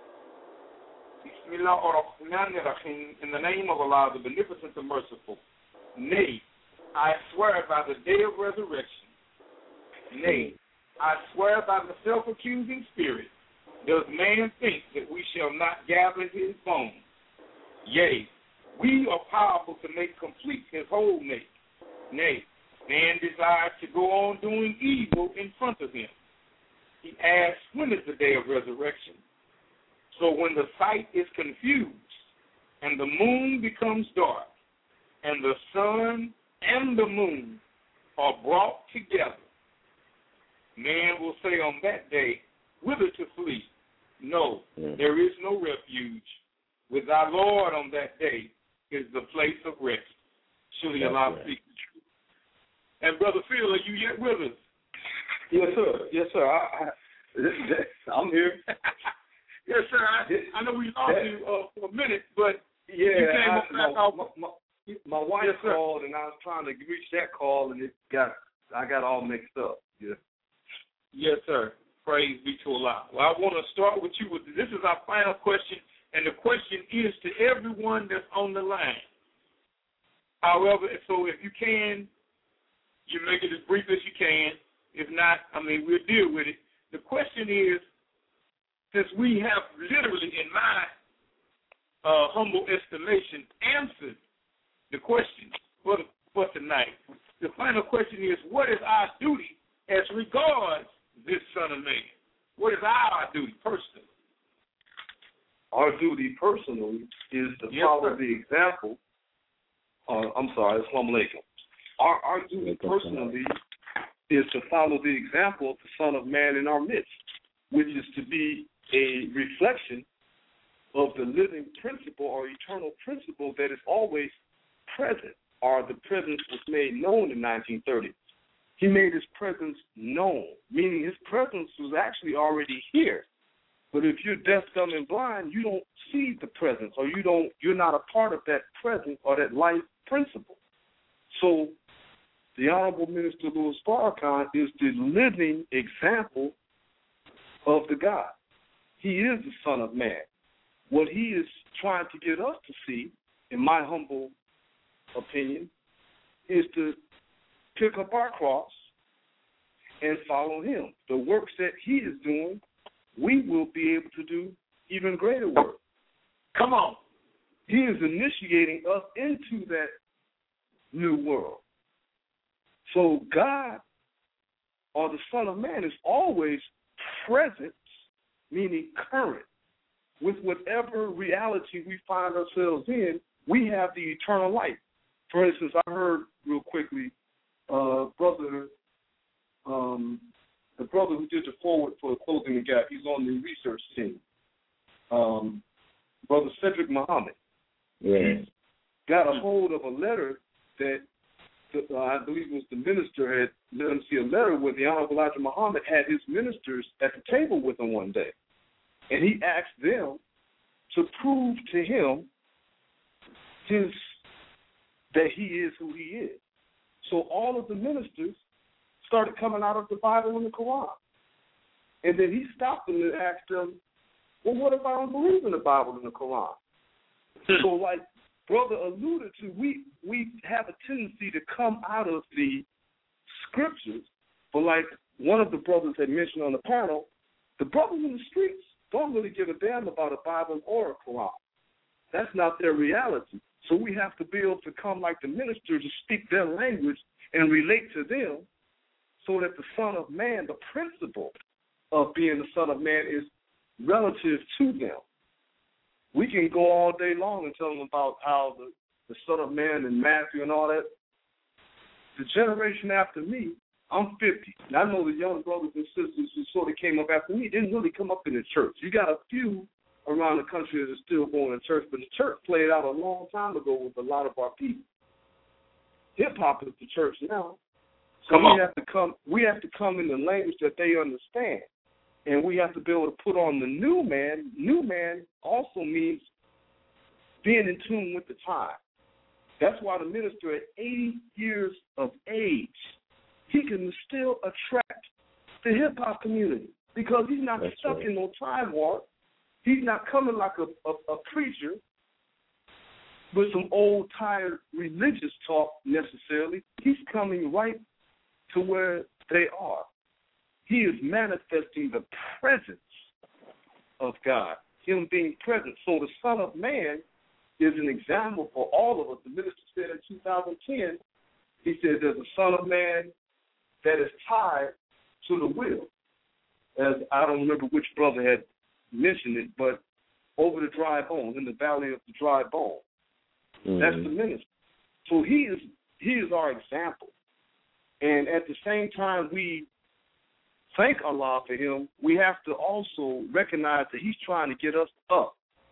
Bismillah ar-Rahman in the name of Allah, the Beneficent, the Merciful. Nay, I swear by the day of resurrection. Nay, I swear by the self-accusing spirit. Does man think that we shall not gather his bones? Yea, we are powerful to make complete his whole make. Nay, man desires to go on doing evil in front of him. He asks, when is the day of resurrection? So when the sight is confused, and the moon becomes dark, and the sun and the moon are brought together, man will say on that day, whither to flee? No, there is no refuge. With our Lord on that day is the place of rest. Surely Allah speaks the truth. And Brother Phil, are you yet with us? Yes, sir. Yes, sir. I'm here. Yes, sir. I know we lost you for a minute, but you came my wife called, and I was trying to reach that call, and I got all mixed up. Yeah. Yes, sir. Praise be to Allah. Well, I want to start with you. This is our final question, and the question is to everyone that's on the line. However, so if you can, you make it as brief as you can. If not, I mean, we'll deal with it. The question is, since we have literally, in my humble estimation, answered the question for tonight, the final question is, what is our duty as regards this Son of Man? What is our duty personally? Our duty personally is to follow the example. I'm sorry, Assalamu alaikum. Our duty personally is to follow the example of the Son of Man in our midst, which is to be a reflection of the living principle or eternal principle that is always present, or the presence was made known in 1930. He made his presence known, meaning his presence was actually already here. But if you're deaf, dumb, and blind, you don't see the presence, or you're not a part of that presence or that life principle. So the Honorable Minister Louis Farrakhan is the living example of the God. He is the Son of Man. What he is trying to get us to see, in my humble opinion, is to pick up our cross and follow him. The works that he is doing, we will be able to do even greater work. Come on. He is initiating us into that new world. So God, or the Son of Man, is always present, meaning current. With whatever reality we find ourselves in, we have the eternal life. For instance, I heard real quickly, the brother who did the forward for Closing the Gap, he's on the research team, Brother Cedric Muhammad. Yeah. He got a hold of a letter that I believe it was the minister had let him see a letter where the Honorable Elijah Muhammad had his ministers at the table with him one day. And he asked them to prove to him that he is who he is. So all of the ministers started coming out of the Bible and the Quran. And then he stopped them and asked them, well, what if I don't believe in the Bible and the Quran? So like Brother alluded to, we have a tendency to come out of the scriptures, but like one of the brothers had mentioned on the panel, the brothers in the streets don't really give a damn about a Bible or a Quran. That's not their reality. So we have to be able to come like the minister to speak their language and relate to them so that the Son of Man, the principle of being the Son of Man, is relative to them. We can go all day long and tell them about how the Son of Man and Matthew and all that. The generation after me, I'm 50. And I know the young brothers and sisters who sort of came up after me didn't really come up in the church. You got a few around the country that are still going to church, but the church played out a long time ago with a lot of our people. Hip-hop is the church now. So we have to come in the language that they understand. And we have to be able to put on the new man. New man also means being in tune with the time. That's why the minister at 80 years of age, he can still attract the hip-hop community because he's not stuck in no time warp. He's not coming like a preacher with some old, tired religious talk necessarily. He's coming right to where they are. He is manifesting the presence of God, him being present. So the Son of Man is an example for all of us. The minister said in 2010, he said there's a Son of Man that is tied to the wheel. As I don't remember which brother had mentioned it, but over the dry bones, in the valley of the dry bone. Mm-hmm. That's the minister. So he is our example. And at the same time we thank Allah for him, we have to also recognize that he's trying to get us up.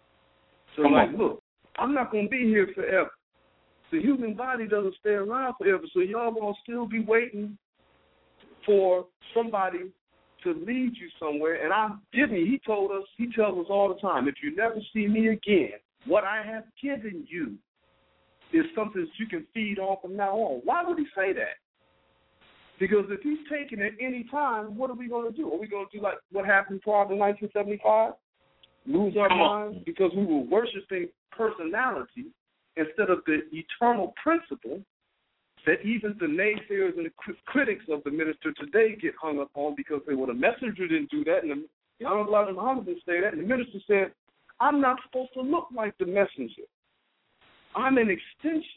So look, I'm not going to be here forever. The human body doesn't stay around forever, so y'all going to still be waiting for somebody to lead you somewhere. And he tells us all the time, if you never see me again, what I have given you is something that you can feed on from now on. Why would he say that? Because if he's taken at any time, what are we going to do? Are we going to do like what happened prior to 1975? Lose our minds because we were worshiping personality instead of the eternal principle that even the naysayers and the critics of the minister today get hung up on because the messenger didn't do that. And the Honorable Elijah Muhammad didn't say that. And the minister said, I'm not supposed to look like the messenger. I'm an extension.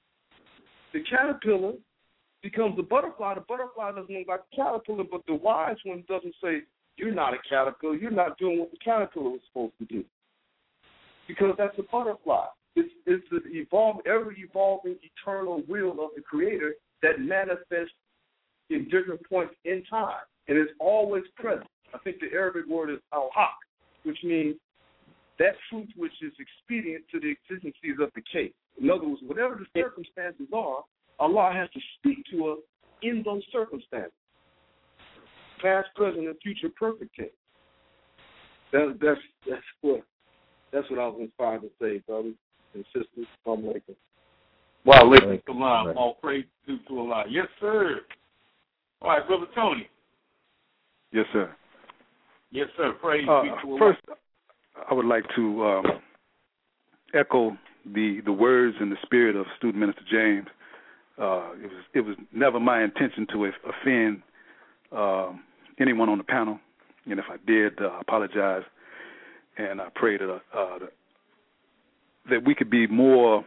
The caterpillar becomes a butterfly. The butterfly doesn't look like a caterpillar, but the wise one doesn't say, you're not a caterpillar. You're not doing what the caterpillar was supposed to do. Because that's a butterfly. It's the ever-evolving, eternal will of the Creator that manifests in different points in time. And it's always present. I think the Arabic word is al-haq, which means that truth which is expedient to the exigencies of the case. In other words, whatever the circumstances are, Allah has to speak to us in those circumstances. Past, present, and future perfect tense. That's what I was inspired to say, brothers and sisters. Assalamu alaikum. Wow, alaikum salam. All praise due to Allah. Yes, sir. All right, Brother Tony. Yes, sir. Yes, sir. Praise be to Allah. First, I would like to echo the words and the spirit of Student Minister James. It was never my intention to offend anyone on the panel, and if I did, I apologize, and I pray that we could be more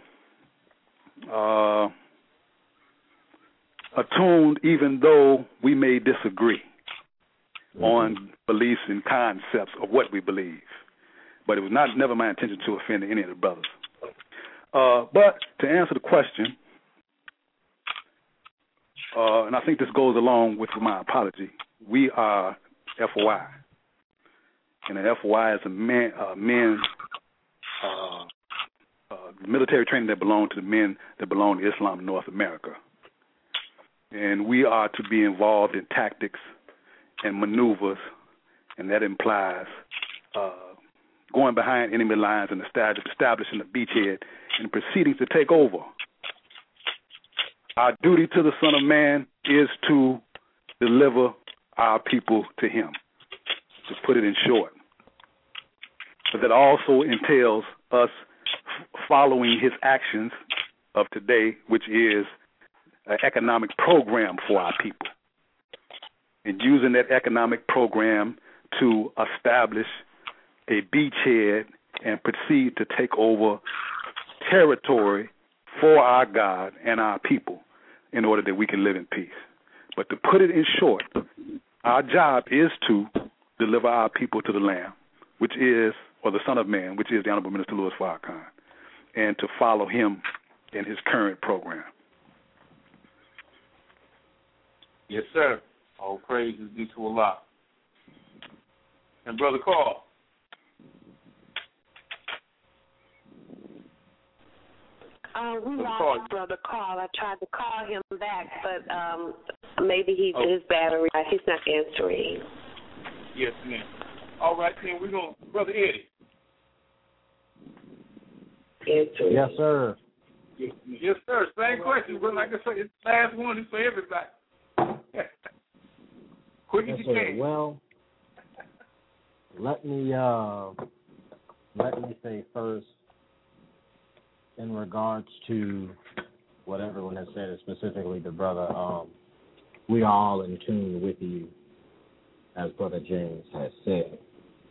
attuned, even though we may disagree on beliefs and concepts of what we believe. But it was never my intention to offend any of the brothers. But to answer the question, and I think this goes along with my apology, we are FOI. And the FOI is a men's military training that belong to the men that belong to Islam in North America. And we are to be involved in tactics and maneuvers, and that implies going behind enemy lines and establishing a beachhead and proceeding to take over. Our duty to the Son of Man is to deliver our people to him, to put it in short. But that also entails us following his actions of today, which is an economic program for our people, and using that economic program to establish a beachhead and proceed to take over territory for our God and our people in order that we can live in peace. But to put it in short, our job is to deliver our people to the Lamb, which is, or the Son of Man, which is the Honorable Minister Louis Farrakhan, and to follow him in his current program. Yes, sir. All praise is due to Allah. And Brother Carl. We lost Brother Carl. I tried to call him back, but maybe his battery, he's not answering. Yes, ma'am. All right, then we're going to, Brother Eddie. Yes, sir. Yes, sir. Same question, but like I said, it's the last one is for everybody. Quick as you can. Well, let me say first, in regards to what everyone has said, specifically the brother, we are all in tune with you, as Brother James has said.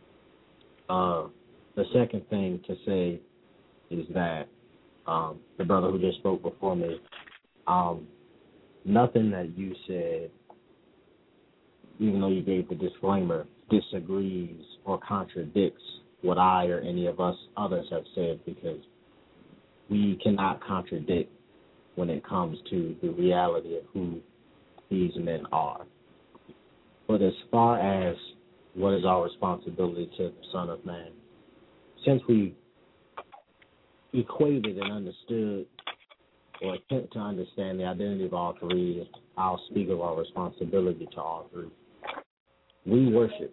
The second thing to say is that the brother who just spoke before me, nothing that you said, even though you gave the disclaimer, disagrees or contradicts what I or any of us others have said, because we cannot contradict when it comes to the reality of who these men are. But as far as what is our responsibility to the Son of Man, since we equated and understood or attempt to understand the identity of all three, I'll speak of our responsibility to all three. We worship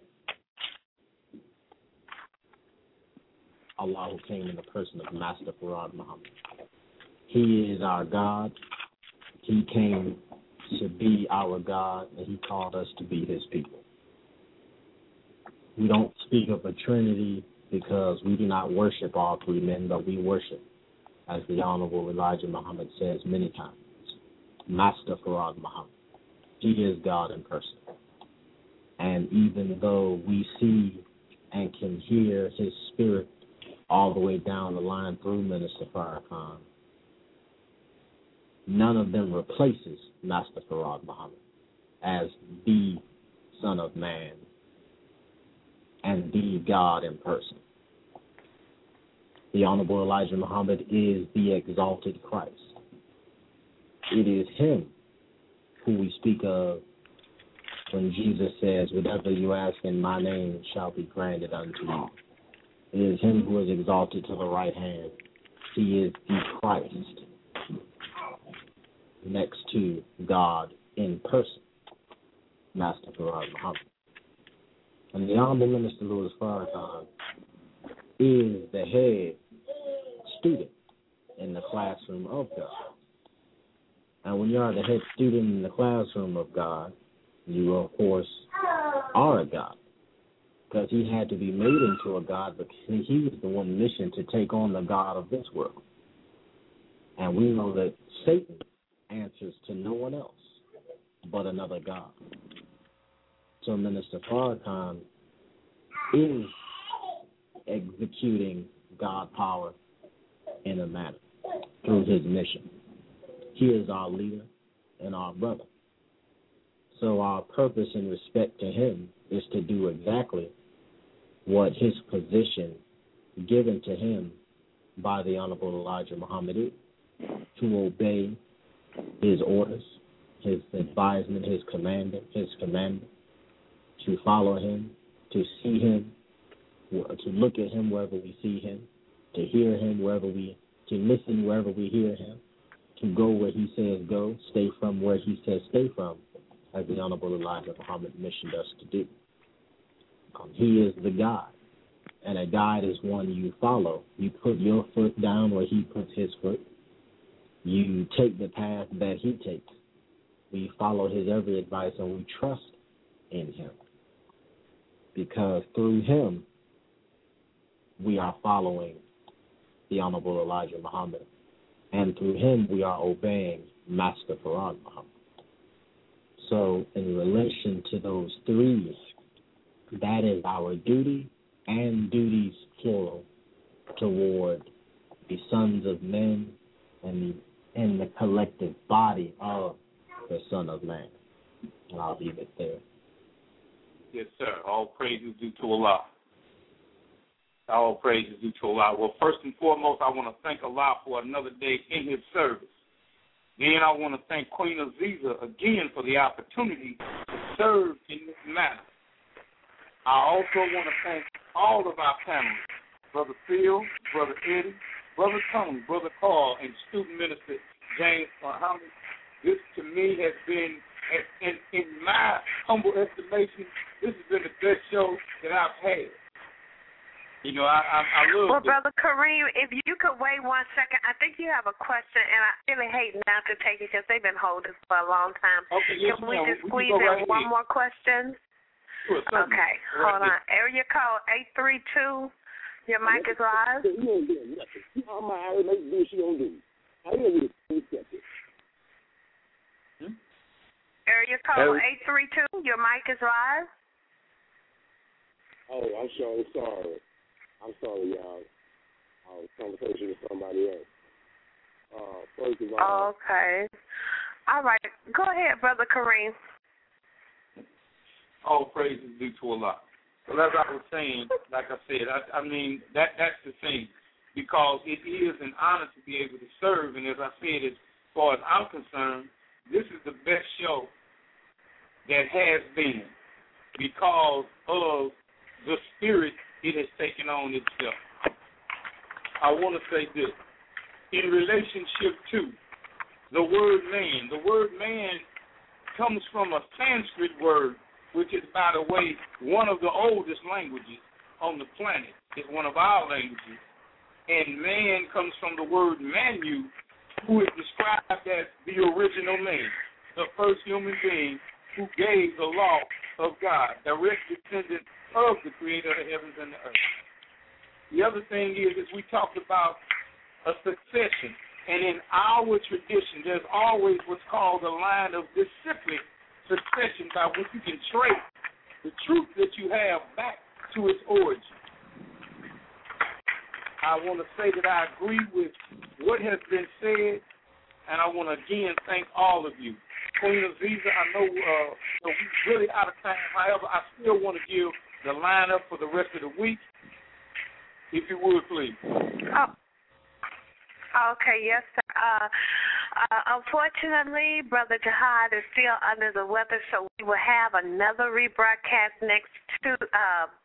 Allah, who came in the person of Master Farad Muhammad. He is our God. He came to be our God, and he called us to be his people. We don't speak of a Trinity because we do not worship all three men, but we worship, as the Honorable Elijah Muhammad says many times, Master Farad Muhammad. He is God in person. And even though we see and can hear his spirit all the way down the line through Minister Farrakhan, none of them replaces Master Farad Muhammad as the Son of Man and the God in person. The Honorable Elijah Muhammad is the exalted Christ. It is him who we speak of when Jesus says, whatever you ask in my name shall be granted unto you. It is him who is exalted to the right hand. He is the Christ next to God in person, Master Fard Muhammad. And the Honorable Minister Louis Farrakhan is the head student in the classroom of God. And when you are the head student in the classroom of God, you, of course, are a God. Because he had to be made into a God, but he was the one mission to take on the God of this world. And we know that Satan answers to no one else but another God. So Minister Farrakhan is executing God power in a manner through his mission. He is our leader and our brother. So our purpose in respect to him is to do exactly what his position given to him by the Honorable Elijah Muhammad is, to obey his orders, his advisement, his commandment, to follow him, to see him, to look at him wherever we see him, to hear him to listen wherever we hear him, to go where he says go, stay from where he says stay from, as the Honorable Elijah Muhammad missioned us to do. He is the guide, and a guide is one you follow. You put your foot down where he puts his foot. You take the path that he takes. We follow his every advice, and we trust in him. Because through him, we are following the Honorable Elijah Muhammad. And through him, we are obeying Master Fard Muhammad. So in relation to those three, that is our duty and duties plural toward the sons of men and the collective body of the Son of Man. And I'll leave it there. Yes, sir. All praise is due to Allah. All praise is due to Allah. Well, first and foremost, I want to thank Allah for another day in his service. Then I want to thank Queen Aziza again for the opportunity to serve in this manner. I also want to thank all of our panelists, Brother Phil, Brother Eddie, Brother Tony, Brother Carl, and Student Minister James Muhammad. This, to me, has been, in my humble estimation, this has been the best show that I've had. You know, I love. Well, Brother Kareem, if you could wait 1 second, I think you have a question, and I really hate not to take it because they've been holding for a long time. Okay, yes, Can we just squeeze in one more question? Sure, okay, hold on. Area code 832. Your mic is live. Area code 832. Your mic is live. Oh, I'm sorry. I'm sorry, y'all. I was conversation with somebody else. First of all. Okay. All right. Go ahead, Brother Kareem. All praise is due to Allah. Well, as I was saying, like I said, I mean, that's the thing. Because it is an honor to be able to serve. And as I said, as far as I'm concerned, this is the best show that has been because of the spirit it has taken on itself. I want to say this. In relationship to the word man comes from a Sanskrit word, which is, by the way, one of the oldest languages on the planet. It's one of our languages. And man comes from the word Manu, who is described as the original man, the first human being who gave the law of God, direct descendant of the creator of the heavens and the earth. The other thing is we talked about a succession. And in our tradition, there's always what's called a line of disciplic succession by which you can trace the truth that you have back to its origin. I want to say that I agree with what has been said, and I want to again thank all of you. Queen Aziza, I know we're really out of time. However, I still want to give the lineup for the rest of the week, if you would, please. Oh. Okay, yes, sir. Unfortunately, Brother Jihad is still under the weather, so we will have another rebroadcast next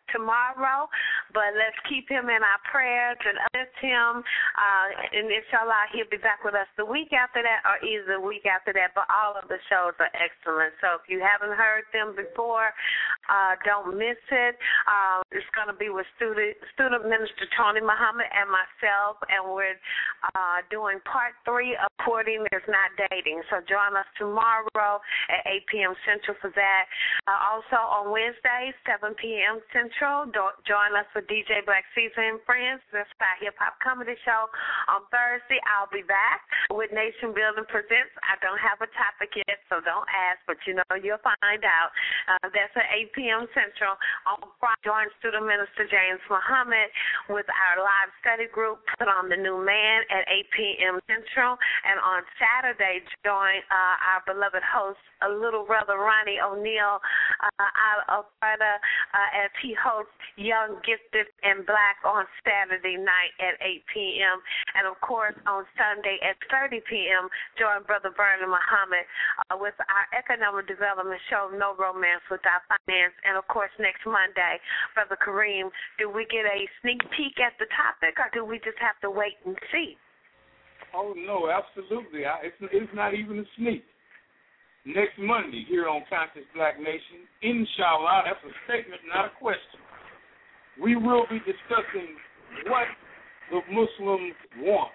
tomorrow, but let's keep him in our prayers and uplift him. And inshallah, he'll be back with us the week after that or either the week after that, but all of the shows are excellent. So if you haven't heard them before, don't miss it. It's going to be with student minister Tony Muhammad and myself, and we're doing part 3 of Courting Is Not Dating. So join us tomorrow at 8 p.m. Central for that. Also on Wednesday, 7 p.m. Central, join us for DJ Black Caesar and Friends. That's our hip-hop comedy show. On Thursday, I'll be back with Nation Building Presents. I don't have a topic yet, so don't ask, but you know you'll find out. That's at 8 p.m. Central. On Friday, join student minister James Muhammad with our live study group, Put on the New Man, at 8 p.m. Central. And on Saturday, join our beloved host, little brother Ronnie O'Neal, out of Florida, as he hosts Young, Gifted, and Black on Saturday night at 8 p.m. And, of course, on Sunday at 30 p.m., join Brother Vernon Muhammad with our economic development show, No Romance Without Finance. And, of course, next Monday, Brother Kareem, do we get a sneak peek at the topic, or do we just have to wait and see? Oh, no, absolutely. It's not even a sneak. Next Monday here on Conscious Black Nation, inshallah, that's a statement, not a question. We will be discussing what the Muslims want.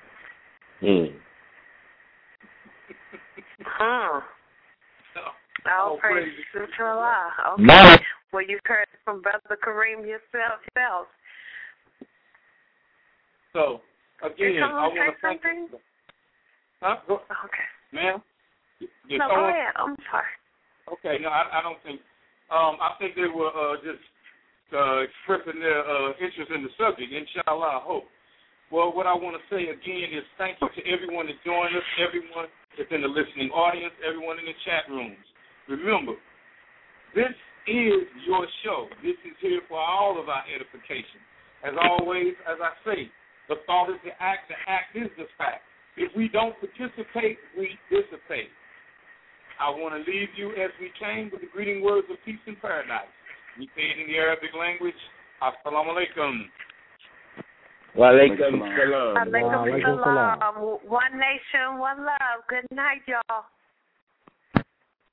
All praise to Allah. Okay. Well, you heard from Brother Kareem yourself. So, again, I want to thank something? Huh? Okay. Ma'am? No, go ahead. I'm sorry. Okay, no, I don't think. I think they were just expressing their interest in the subject. Inshallah, I hope. Well, what I want to say again is thank you to everyone that joined us, everyone that's in the listening audience, everyone in the chat rooms. Remember, this is your show. This is here for all of our edification. As always, as I say, the thought is the act is the fact. If we don't participate, we dissipate. I want to leave you as we came with the greeting words of peace and paradise. We say it in the Arabic language. Assalamu alaikum. Wa alaikum salam. Alaikum salam. One nation, one love. Good night, y'all.